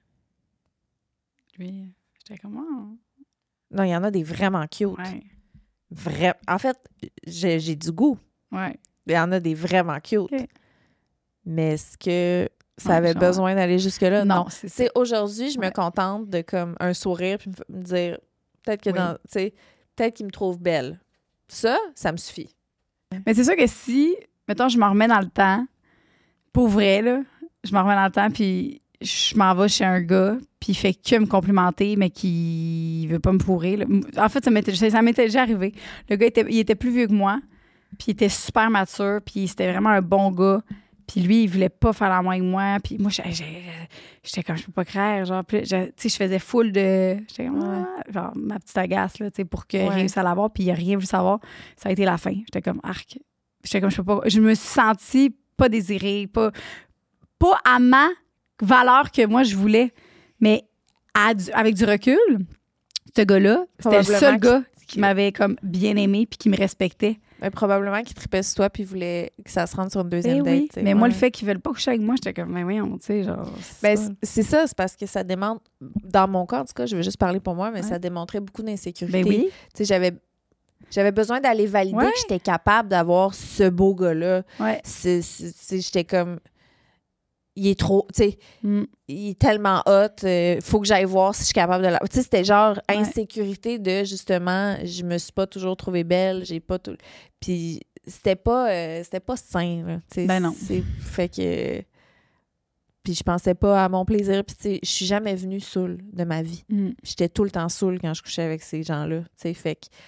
Lui, j'étais comme... Oh. Non, il y en a des vraiment cute. Ouais, Vra- En fait, j'ai, j'ai du goût. ouais. Il y en a des vraiment cute. Ok. Mais est-ce que ça Ouais, avait je besoin d'aller jusque-là? Non, Non. c'est ça. C'est aujourd'hui, je Ouais. me contente de comme un sourire puis me f- me dire peut-être que Oui. dans, tu sais, peut-être qu'il me trouve belle. Ça, ça me suffit. Mais c'est sûr que si, mettons, je me remets dans le temps, pour vrai, là, je me remets dans le temps, puis je m'en vais chez un gars, puis il fait que me complimenter, mais qui veut pas me fourrer. Là. En fait, ça m'était, ça m'était déjà arrivé. Le gars, était, il était plus vieux que moi, puis il était super mature, puis c'était vraiment un bon gars. Puis lui, il voulait pas faire la moins que moi. Puis moi, j'ai- j'ai- j'étais comme, je peux pas craindre. Genre, puis je- tu sais, je faisais full de... J'étais comme, Ouais. ah, genre, ma petite agace, là, tu sais, pour qu'il Ouais. réussisse à l'avoir. Puis il a rien voulu savoir. Ça a été la fin. J'étais comme, arc. J'étais comme, je peux pas... Je me suis sentie pas désirée, pas, pas à ma valeur que moi, je voulais. Mais à du- avec du recul, ce gars-là, c'était le Probablement seul qu'il- gars qui m'avait comme bien aimé puis qui me respectait. Mais probablement qu'il tripait sur toi puis voulait que ça se rende sur une deuxième Eh date. oui, tu sais. mais moi, Ouais. le fait qu'ils veulent pas coucher avec moi, j'étais comme, mais voyons, tu sais, genre. Ben, c'est c- c'est ça, c'est parce que ça demande, dans mon cas, en tout cas, je vais juste parler pour moi, mais Ouais. ça démontrait beaucoup d'insécurité. Ben oui. Tu sais, j'avais, j'avais besoin d'aller valider Ouais. que j'étais capable d'avoir ce beau gars-là. Ouais. C'est, c'est- c'est- j'étais comme, il est trop, tu sais, Mm. il est tellement hot, euh, faut que j'aille voir si je suis capable de la... Tu sais, c'était genre Ouais. insécurité de, justement, je me suis pas toujours trouvée belle, j'ai pas tout... Puis c'était pas, euh, c'était pas sain, là, tu sais. Ben non. C'est... Fait que... Puis je pensais pas à mon plaisir, puis tu sais, je suis jamais venue saoule de ma vie. Mm. J'étais tout le temps saoule quand je couchais avec ces gens-là, tu sais, fait que...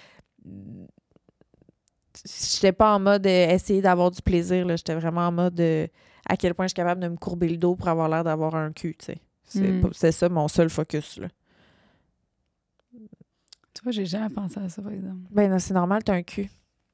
J'étais pas en mode euh, essayer d'avoir du plaisir, là. J'étais vraiment en mode euh, à quel point je suis capable de me courber le dos pour avoir l'air d'avoir un cul, tu sais. C'est, Mm. pas- c'est ça mon seul focus, là. Tu vois, j'ai jamais pensé à ça, par exemple. Ben non, c'est normal, t'as un cul.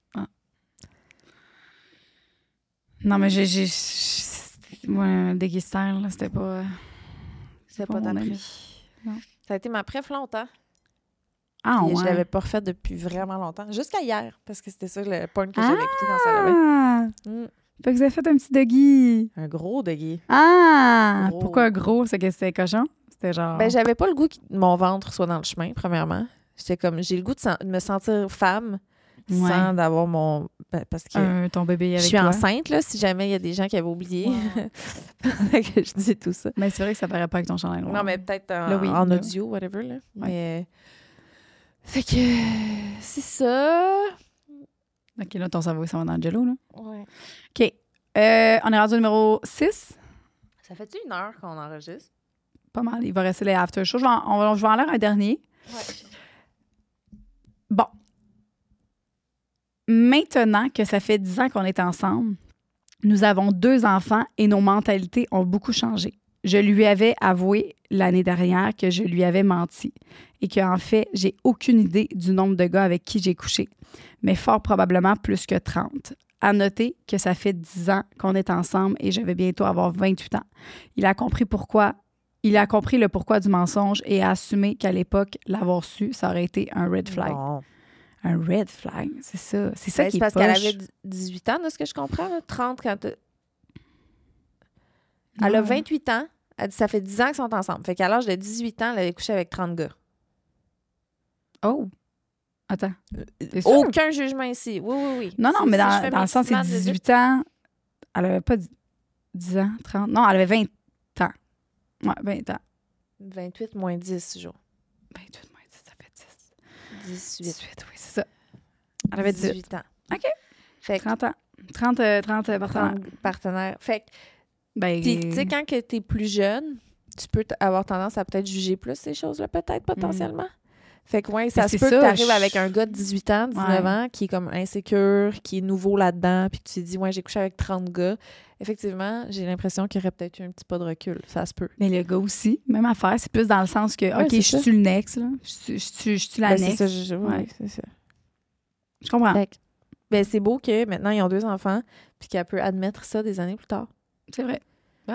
Non, mais j'ai. j'ai j'ai- moi, un déguisteur, là, c'était pas. C'est pas pas mon ta ami. préf. Ça a été ma préf longtemps. Ah, Puis ouais. je l'avais pas refait depuis vraiment longtemps. Jusqu'à hier, parce que c'était ça le porn que j'avais écouté dans sa levée. Ah! Mm. Fait que vous avez fait un petit doggy. Un gros de gay. Ah! Gros. Pourquoi gros? C'est que c'était cochon? C'était genre. Ben, j'avais pas le goût que mon ventre soit dans le chemin, premièrement. J'étais comme, j'ai le goût de, sen- de me sentir femme Ouais. sans d'avoir mon... ben, parce que Un- ton bébé avec je suis toi. enceinte, là, si jamais il y a des gens qui avaient oublié Ouais. pendant que je dis tout ça. Mais c'est vrai que ça paraît pas avec ton chandail noir. Non, mais peut-être en, Là, oui, en là. audio, whatever, là. Ouais. Mais... Fait que... C'est ça. OK, là, ton cerveau, il s'en va dans le jello, là. Ouais. OK. Euh, on est rendu au numéro six. Ça fait-tu une heure qu'on enregistre? Pas mal. Il va rester les after shows. Je vais en, on va- je vais en l'air un dernier. Ouais. Bon. Maintenant que ça fait dix ans qu'on est ensemble, nous avons deux enfants et nos mentalités ont beaucoup changé. Je lui avais avoué l'année dernière que je lui avais menti et qu'en fait, j'ai aucune idée du nombre de gars avec qui j'ai couché, mais fort probablement plus que trente. À noter que ça fait dix ans qu'on est ensemble et je vais bientôt avoir vingt-huit ans. Il a compris pourquoi, il a compris le pourquoi du mensonge et a assumé qu'à l'époque, l'avoir su, ça aurait été un red flag. Bon. Un red flag, c'est ça. C'est ça Ben, qui c'est est parce qu'elle poche. avait dix-huit ans, de ce que je comprends, là. trente quand... t'as- Elle a Non. vingt-huit ans. Elle dit ça fait dix ans qu'ils sont ensemble. Fait qu'à l'âge de dix-huit ans, elle avait couché avec trente gars. Oh! Attends. T'es sûr? Aucun jugement ici. Oui, oui, oui. Non, non, Si- mais si je dans, fais dans mes le sens, c'est petites maths de dix-huit ans. Elle avait pas dix dix ans, trente. Non, elle avait vingt ans. Ouais, vingt ans. vingt-huit moins dix jours. vingt-huit moins dix, ça fait dix. dix-huit. dix-huit, oui, c'est ça. Elle avait dix-huit. dix-huit ans. OK. Fait que trente ans. trente, euh, trente euh, partenaires. trente partenaires. Fait que, Ben, puis, tu sais, quand que t'es plus jeune, tu peux t- avoir tendance à peut-être juger plus ces choses-là, peut-être, potentiellement. Fait que, ouais, ça Mais se c'est peut ça, que t'arrives je- avec un gars de dix-huit ans, dix-neuf Ouais. ans, qui est comme insécure, qui est nouveau là-dedans, puis que tu te dis, ouais, j'ai couché avec trente gars. Effectivement, j'ai l'impression qu'il y aurait peut-être eu un petit pas de recul. Ça se peut. mais le gars aussi, même affaire. C'est plus dans le sens que, Ouais, OK, c'est je ça. suis le next, là. Je suis- je suis je suis la Ben, c'est next. ça, je- je- ouais, Ouais. c'est ça. Je comprends. Fait que, ben, c'est beau que maintenant, ils ont deux enfants, puis qu'elle peut admettre ça des années plus tard. C'est vrai. Bravo.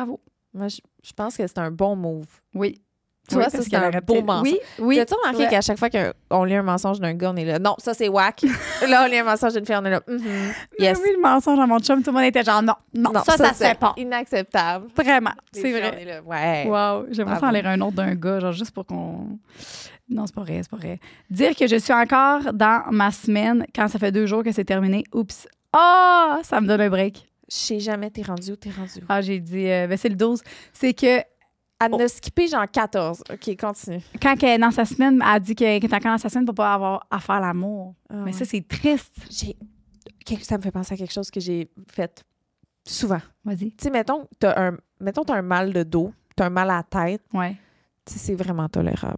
Moi, je, je pense que c'est un bon move. Oui. Tu vois, oui, ça, c'est un beau mensonge. Oui, oui. T'as-tu remarqué qu'à chaque fois qu'on lit un mensonge d'un gars, on est là, non, ça, c'est whack. Là, on lit un mensonge d'une fille, on est là, mm-hmm, yes. Oui, le mensonge à mon chum, tout le monde était genre, non, non, non ça, ça, ça se fait pas. Inacceptable. Vraiment, Les c'est filles, vrai. on est là, ouais. Wow, j'aimerais ça en lire un autre d'un gars, genre juste pour qu'on... Non, c'est pas vrai, c'est pas vrai. Dire que je suis encore dans ma semaine quand ça fait deux jours que c'est terminé. Oups. Ah, oh, ça me donne un break. Je sais jamais, t'es rendu où, t'es rendu où? Ah, j'ai dit, euh, ben c'est le douze. C'est que... Elle a skippé genre quatorze. OK, continue. Quand elle est dans sa semaine, elle dit qu'elle est encore dans sa semaine pour pas avoir à faire l'amour. Ah, mais ouais. ça, c'est triste. J'ai... Ça me fait penser à quelque chose que j'ai fait souvent. Vas-y. Tu sais, mettons, t'as un... mettons, t'as un mal de dos, t'as un mal à la tête. Ouais. Tu sais, c'est vraiment tolérable.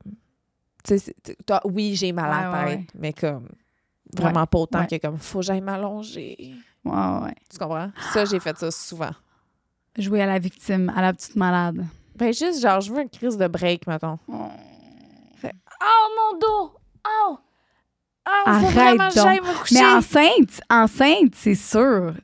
Tu sais, t'as... oui, j'ai mal à la ouais, tête, ouais. mais comme... Vraiment ouais. pas autant ouais. que comme, faut que j'aille m'allonger. Ouais, ouais. Tu comprends? Ça, j'ai fait ça souvent. Jouer à la victime, à la petite malade. Ben juste, genre, je veux une crise de break, mettons. Oh, Fait, oh mon dos! Oh! Oh, arrête faut vraiment donc. que j'aille me coucher. Mais enceinte, enceinte, c'est sûr.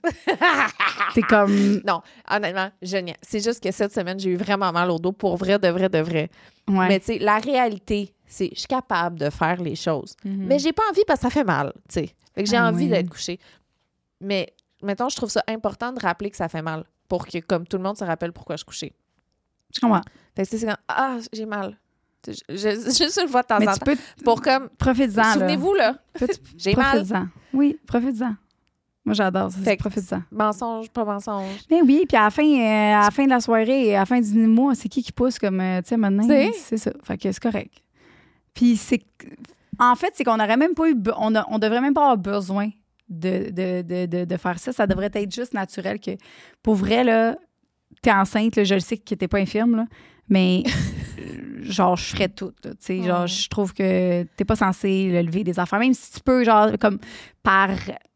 C'est comme... Non, honnêtement, génial. C'est juste que cette semaine, j'ai eu vraiment mal au dos, pour vrai, de vrai, de vrai. Ouais. Mais tu sais, la réalité, c'est je suis capable de faire les choses. Mm-hmm. Mais j'ai pas envie parce que ça fait mal, tu sais. Fait que j'ai ah, envie oui. d'être couchée. Mais, mettons, je trouve ça important de rappeler que ça fait mal pour que, comme tout le monde se rappelle pourquoi je suis couchée. Je comprends. Fait que c'est quand, ah, j'ai mal. Je, je, juste une fois de temps Mais en tu temps. peux... Pour comme, Profites-en, souvenez-vous, là, là. j'ai mal. Profites-en. Oui, profites-en. Moi, j'adore ça. Fait que- Profites-en. Mensonge, pas mensonge. Mais oui, puis à la fin, euh, à la fin de la soirée, à la fin du mois, c'est qui qui pousse comme, euh, tu sais, maintenant? C'est? C'est ça. Fait que c'est correct. Puis c'est... En fait, c'est qu'on n'aurait même pas eu... be- On, a, on devrait même pas avoir besoin de, de, de, de, de faire ça. Ça devrait être juste naturel que, pour vrai, là, t'es enceinte, là, je le sais que t'es pas infirme, là, mais genre, je ferais tout, là, tu sais. Genre, Ouais. je trouve que t'es pas censé le lever des affaires. Même si tu peux, genre, comme par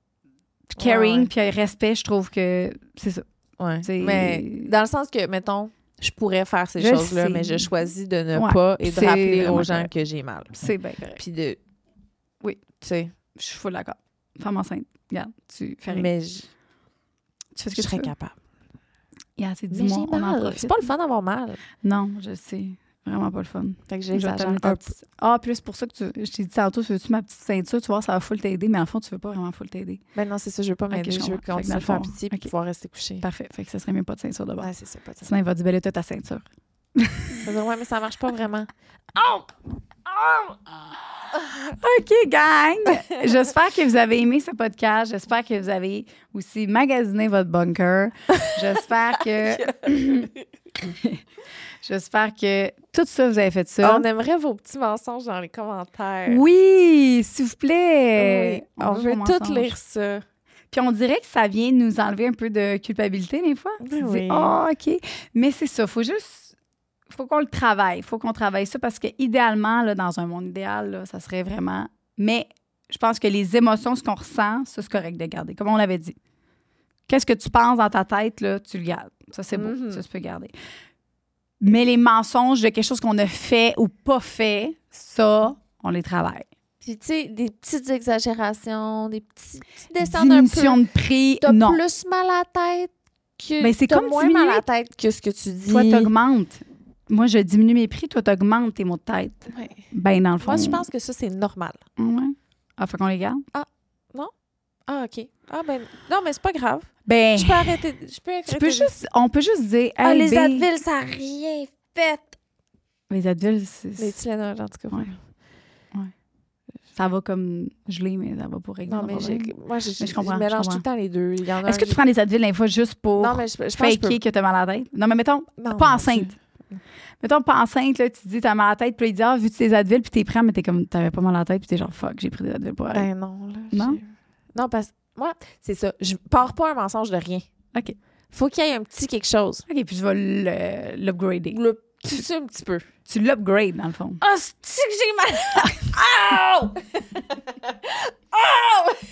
caring Ouais, ouais. puis respect, je trouve que c'est ça. Ouais. C'est- Mais dans le sens que, mettons, je pourrais faire ces Je choses-là, sais. mais je choisis de ne Ouais. pas et de C'est rappeler vraiment aux gens correct. que j'ai mal. C'est bien correct. Puis de. Oui. Tu sais. Je suis full d'accord. Femme enceinte, regarde, tu fais rien. Mais je, Tu fais ce je que tu serais veux. capable. Yeah, c'est Mais dis-moi, j'ai on en mal. profite. C'est pas le fun d'avoir mal. Non, je sais. Vraiment pas le fun. Fait que Je vais j'exagère t'amener un ta peu. petite- Ah, plus pour ça que tu... je t'ai dit tantôt, tu veux-tu ma petite ceinture? Tu vois, ça va full t'aider, mais en fond, tu veux pas vraiment full t'aider. Ben non, c'est ça, je veux pas Ok, m'aider. je Je veux comprends. Fait que continuer dans à faire le fond, pitié et ok. pouvoir rester couché. Parfait. Fait que ça serait même pas de ceinture de bord. Ouais, c'est ça, pas de ça. Sinon, il va dire, ben là, t'as ta ceinture. Je veux dire, ouais, mais ça marche pas vraiment. OK, gang! J'espère que vous avez aimé ce podcast. J'espère que vous avez aussi magasiné votre bunker. J'espère que... J'espère que tout ça, vous avez fait ça. On aimerait vos petits mensonges dans les commentaires. Oui, s'il vous plaît. Oui, on, veut vos tout mensonges. lire ça. Puis on dirait que ça vient nous enlever un peu de culpabilité des fois. Tu te Oui. dis, ah, OK. Mais c'est ça, faut juste... faut qu'on le travaille. Faut qu'on travaille ça parce que idéalement, là, dans un monde idéal, là, ça serait vraiment... Mais je pense que les émotions, ce qu'on ressent, ça, c'est correct de garder. Comme on l'avait dit. Qu'est-ce que tu penses dans ta tête, là, tu le gardes. Ça, c'est beau. Mhm. Ça, tu peux garder. Mais les mensonges de quelque chose qu'on a fait ou pas fait, ça, on les travaille. Puis, tu sais, des petites exagérations, des petits, petits dessins d'un peu. Diminution de prix, T'as non. plus mal à la tête que... Ben, c'est t'as comme moins diminuer. mal à la tête que ce que tu dis. Toi, t'augmentes. Moi, je diminue mes prix. Toi, t'augmentes tes mots de tête. Ouais. Ben, dans le fond. Moi, je pense que ça, c'est normal. Ouais. Ah, faut qu'on les garde? Ah, OK. Ah, ben, non, mais c'est pas grave. Ben, Je peux arrêter. Je peux arrêter. tu peux juste, on peut juste dire, Ah, hey, les babe. Advil, ça n'a rien fait. Les Advil, c'est- Les Tylenol, en tout cas. Ouais. Ouais. Ça va comme gelé, mais ça va pour régler. Non, le mais j'ai, problème. moi, j'ai, Mais je comprends, je mélange je tout le temps les deux. Il y en a Est-ce que un- tu prends les Advil des fois juste pour Non, mais je, je pense que je peux... faker que t'as mal à la tête? Non, mais mettons, Non, pas mon enceinte. Dieu. Mettons, pas enceinte, là, tu te dis, t'as mal à la tête, puis là, il dit, ah, vu que tu les Advil, puis t'es prêt, mais t'es comme, t'avais pas mal à la tête, puis t'es genre, fuck, j'ai pris des Advil pour arrêter. Ben non, là. Non? j'ai- Non, parce que moi, c'est ça. Je pars pas un mensonge de rien. OK. Faut qu'il y ait un petit quelque chose. OK, puis je vais le- l'upgrader. Le petit un petit peu. Tu l'upgrades, dans le fond. Ah, c'est que j'ai mal. Ow! Ow!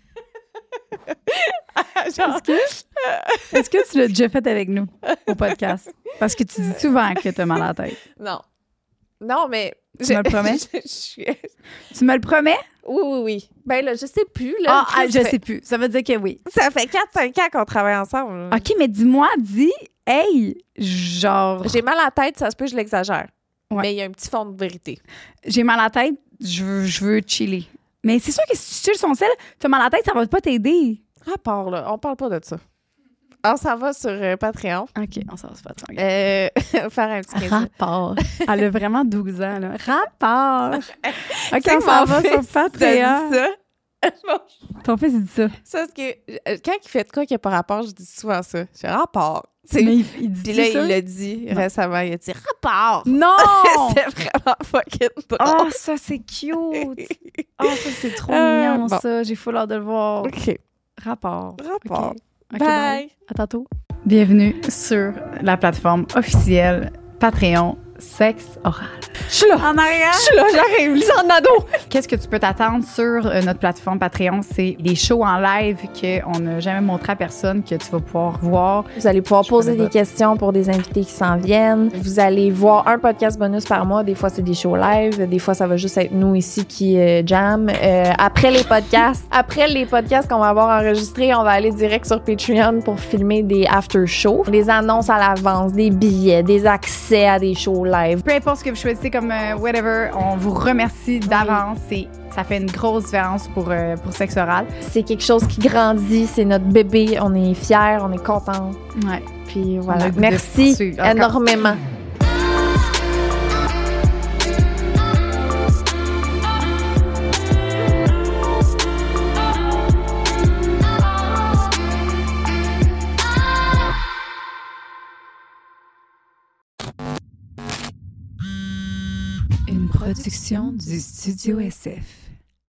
Genre, Est-ce que, est-ce que tu l'as déjà fait avec nous au podcast? Parce que tu dis souvent que t'as mal à la tête. non. Non, mais... Tu me le promets? je, je suis- Tu me le promets? Oui, oui, oui. Ben là, je sais plus. Là, Ah, ah, ça je fait- sais plus. Ça veut dire que oui. Ça fait quatre cinq ans qu'on travaille ensemble. OK, mais dis-moi, dis, hey, genre... J'ai mal à la tête, ça se peut que je l'exagère. Ouais. Mais il y a un petit fond de vérité. J'ai mal à la tête, je veux, je veux chiller. Mais c'est sûr que si tu chilles son sel, t'as mal à la tête, ça va pas t'aider. Rapport, là. On parle pas de ça. On s'en va sur euh, Patreon. OK, on s'en va pas de ça. Euh, faire un petit quinze minutes. Rapport. Elle a vraiment douze ans, là. Rapport. OK, Ça on s'en m'en va fait sur Patreon. ça. Ton fils, il dit ça. Ça, c'est que euh, quand il fait de quoi qui n'a pas rapport, je dis souvent ça. J'ai rapport. C'est- Mais il, il dit Puis là, ça? il l'a dit Non. récemment. Il a dit rapport. Non! C'était vraiment fucking drôle. Oh, ça, c'est cute. Oh, ça, c'est trop Euh, mignon, bon. ça. J'ai full hâte de le voir. OK. Rapport. Rapport. OK. OK, Bye. À tantôt. Bienvenue sur la plateforme officielle Patreon Sexe Oral. Je suis là. En arrière. Je suis là, j'arrive. Lisande Nadeau. Qu'est-ce que tu peux t'attendre sur euh, notre plateforme Patreon? C'est des shows en live qu'on n'a jamais montré à personne que tu vas pouvoir voir. Vous allez pouvoir Je poser connais des pas. questions pour des invités qui s'en viennent. Vous allez voir un podcast bonus par mois. Des fois, c'est des shows live. Des fois, ça va juste être nous ici qui euh, jam. Euh, après les podcasts, après les podcasts qu'on va avoir enregistrés, on va aller direct sur Patreon pour filmer des after shows, des annonces à l'avance, des billets, des accès à des shows live. Peu importe ce que vous choisissez comme euh, whatever, on vous remercie d'avance. Et ça fait une grosse différence pour, euh, pour Sexe Oral. C'est quelque chose qui grandit. C'est notre bébé. On est fiers, on est contents. Ouais. Puis On a voilà. le goût de Merci poursuivre. Encore. énormément. Une production du Studio S F.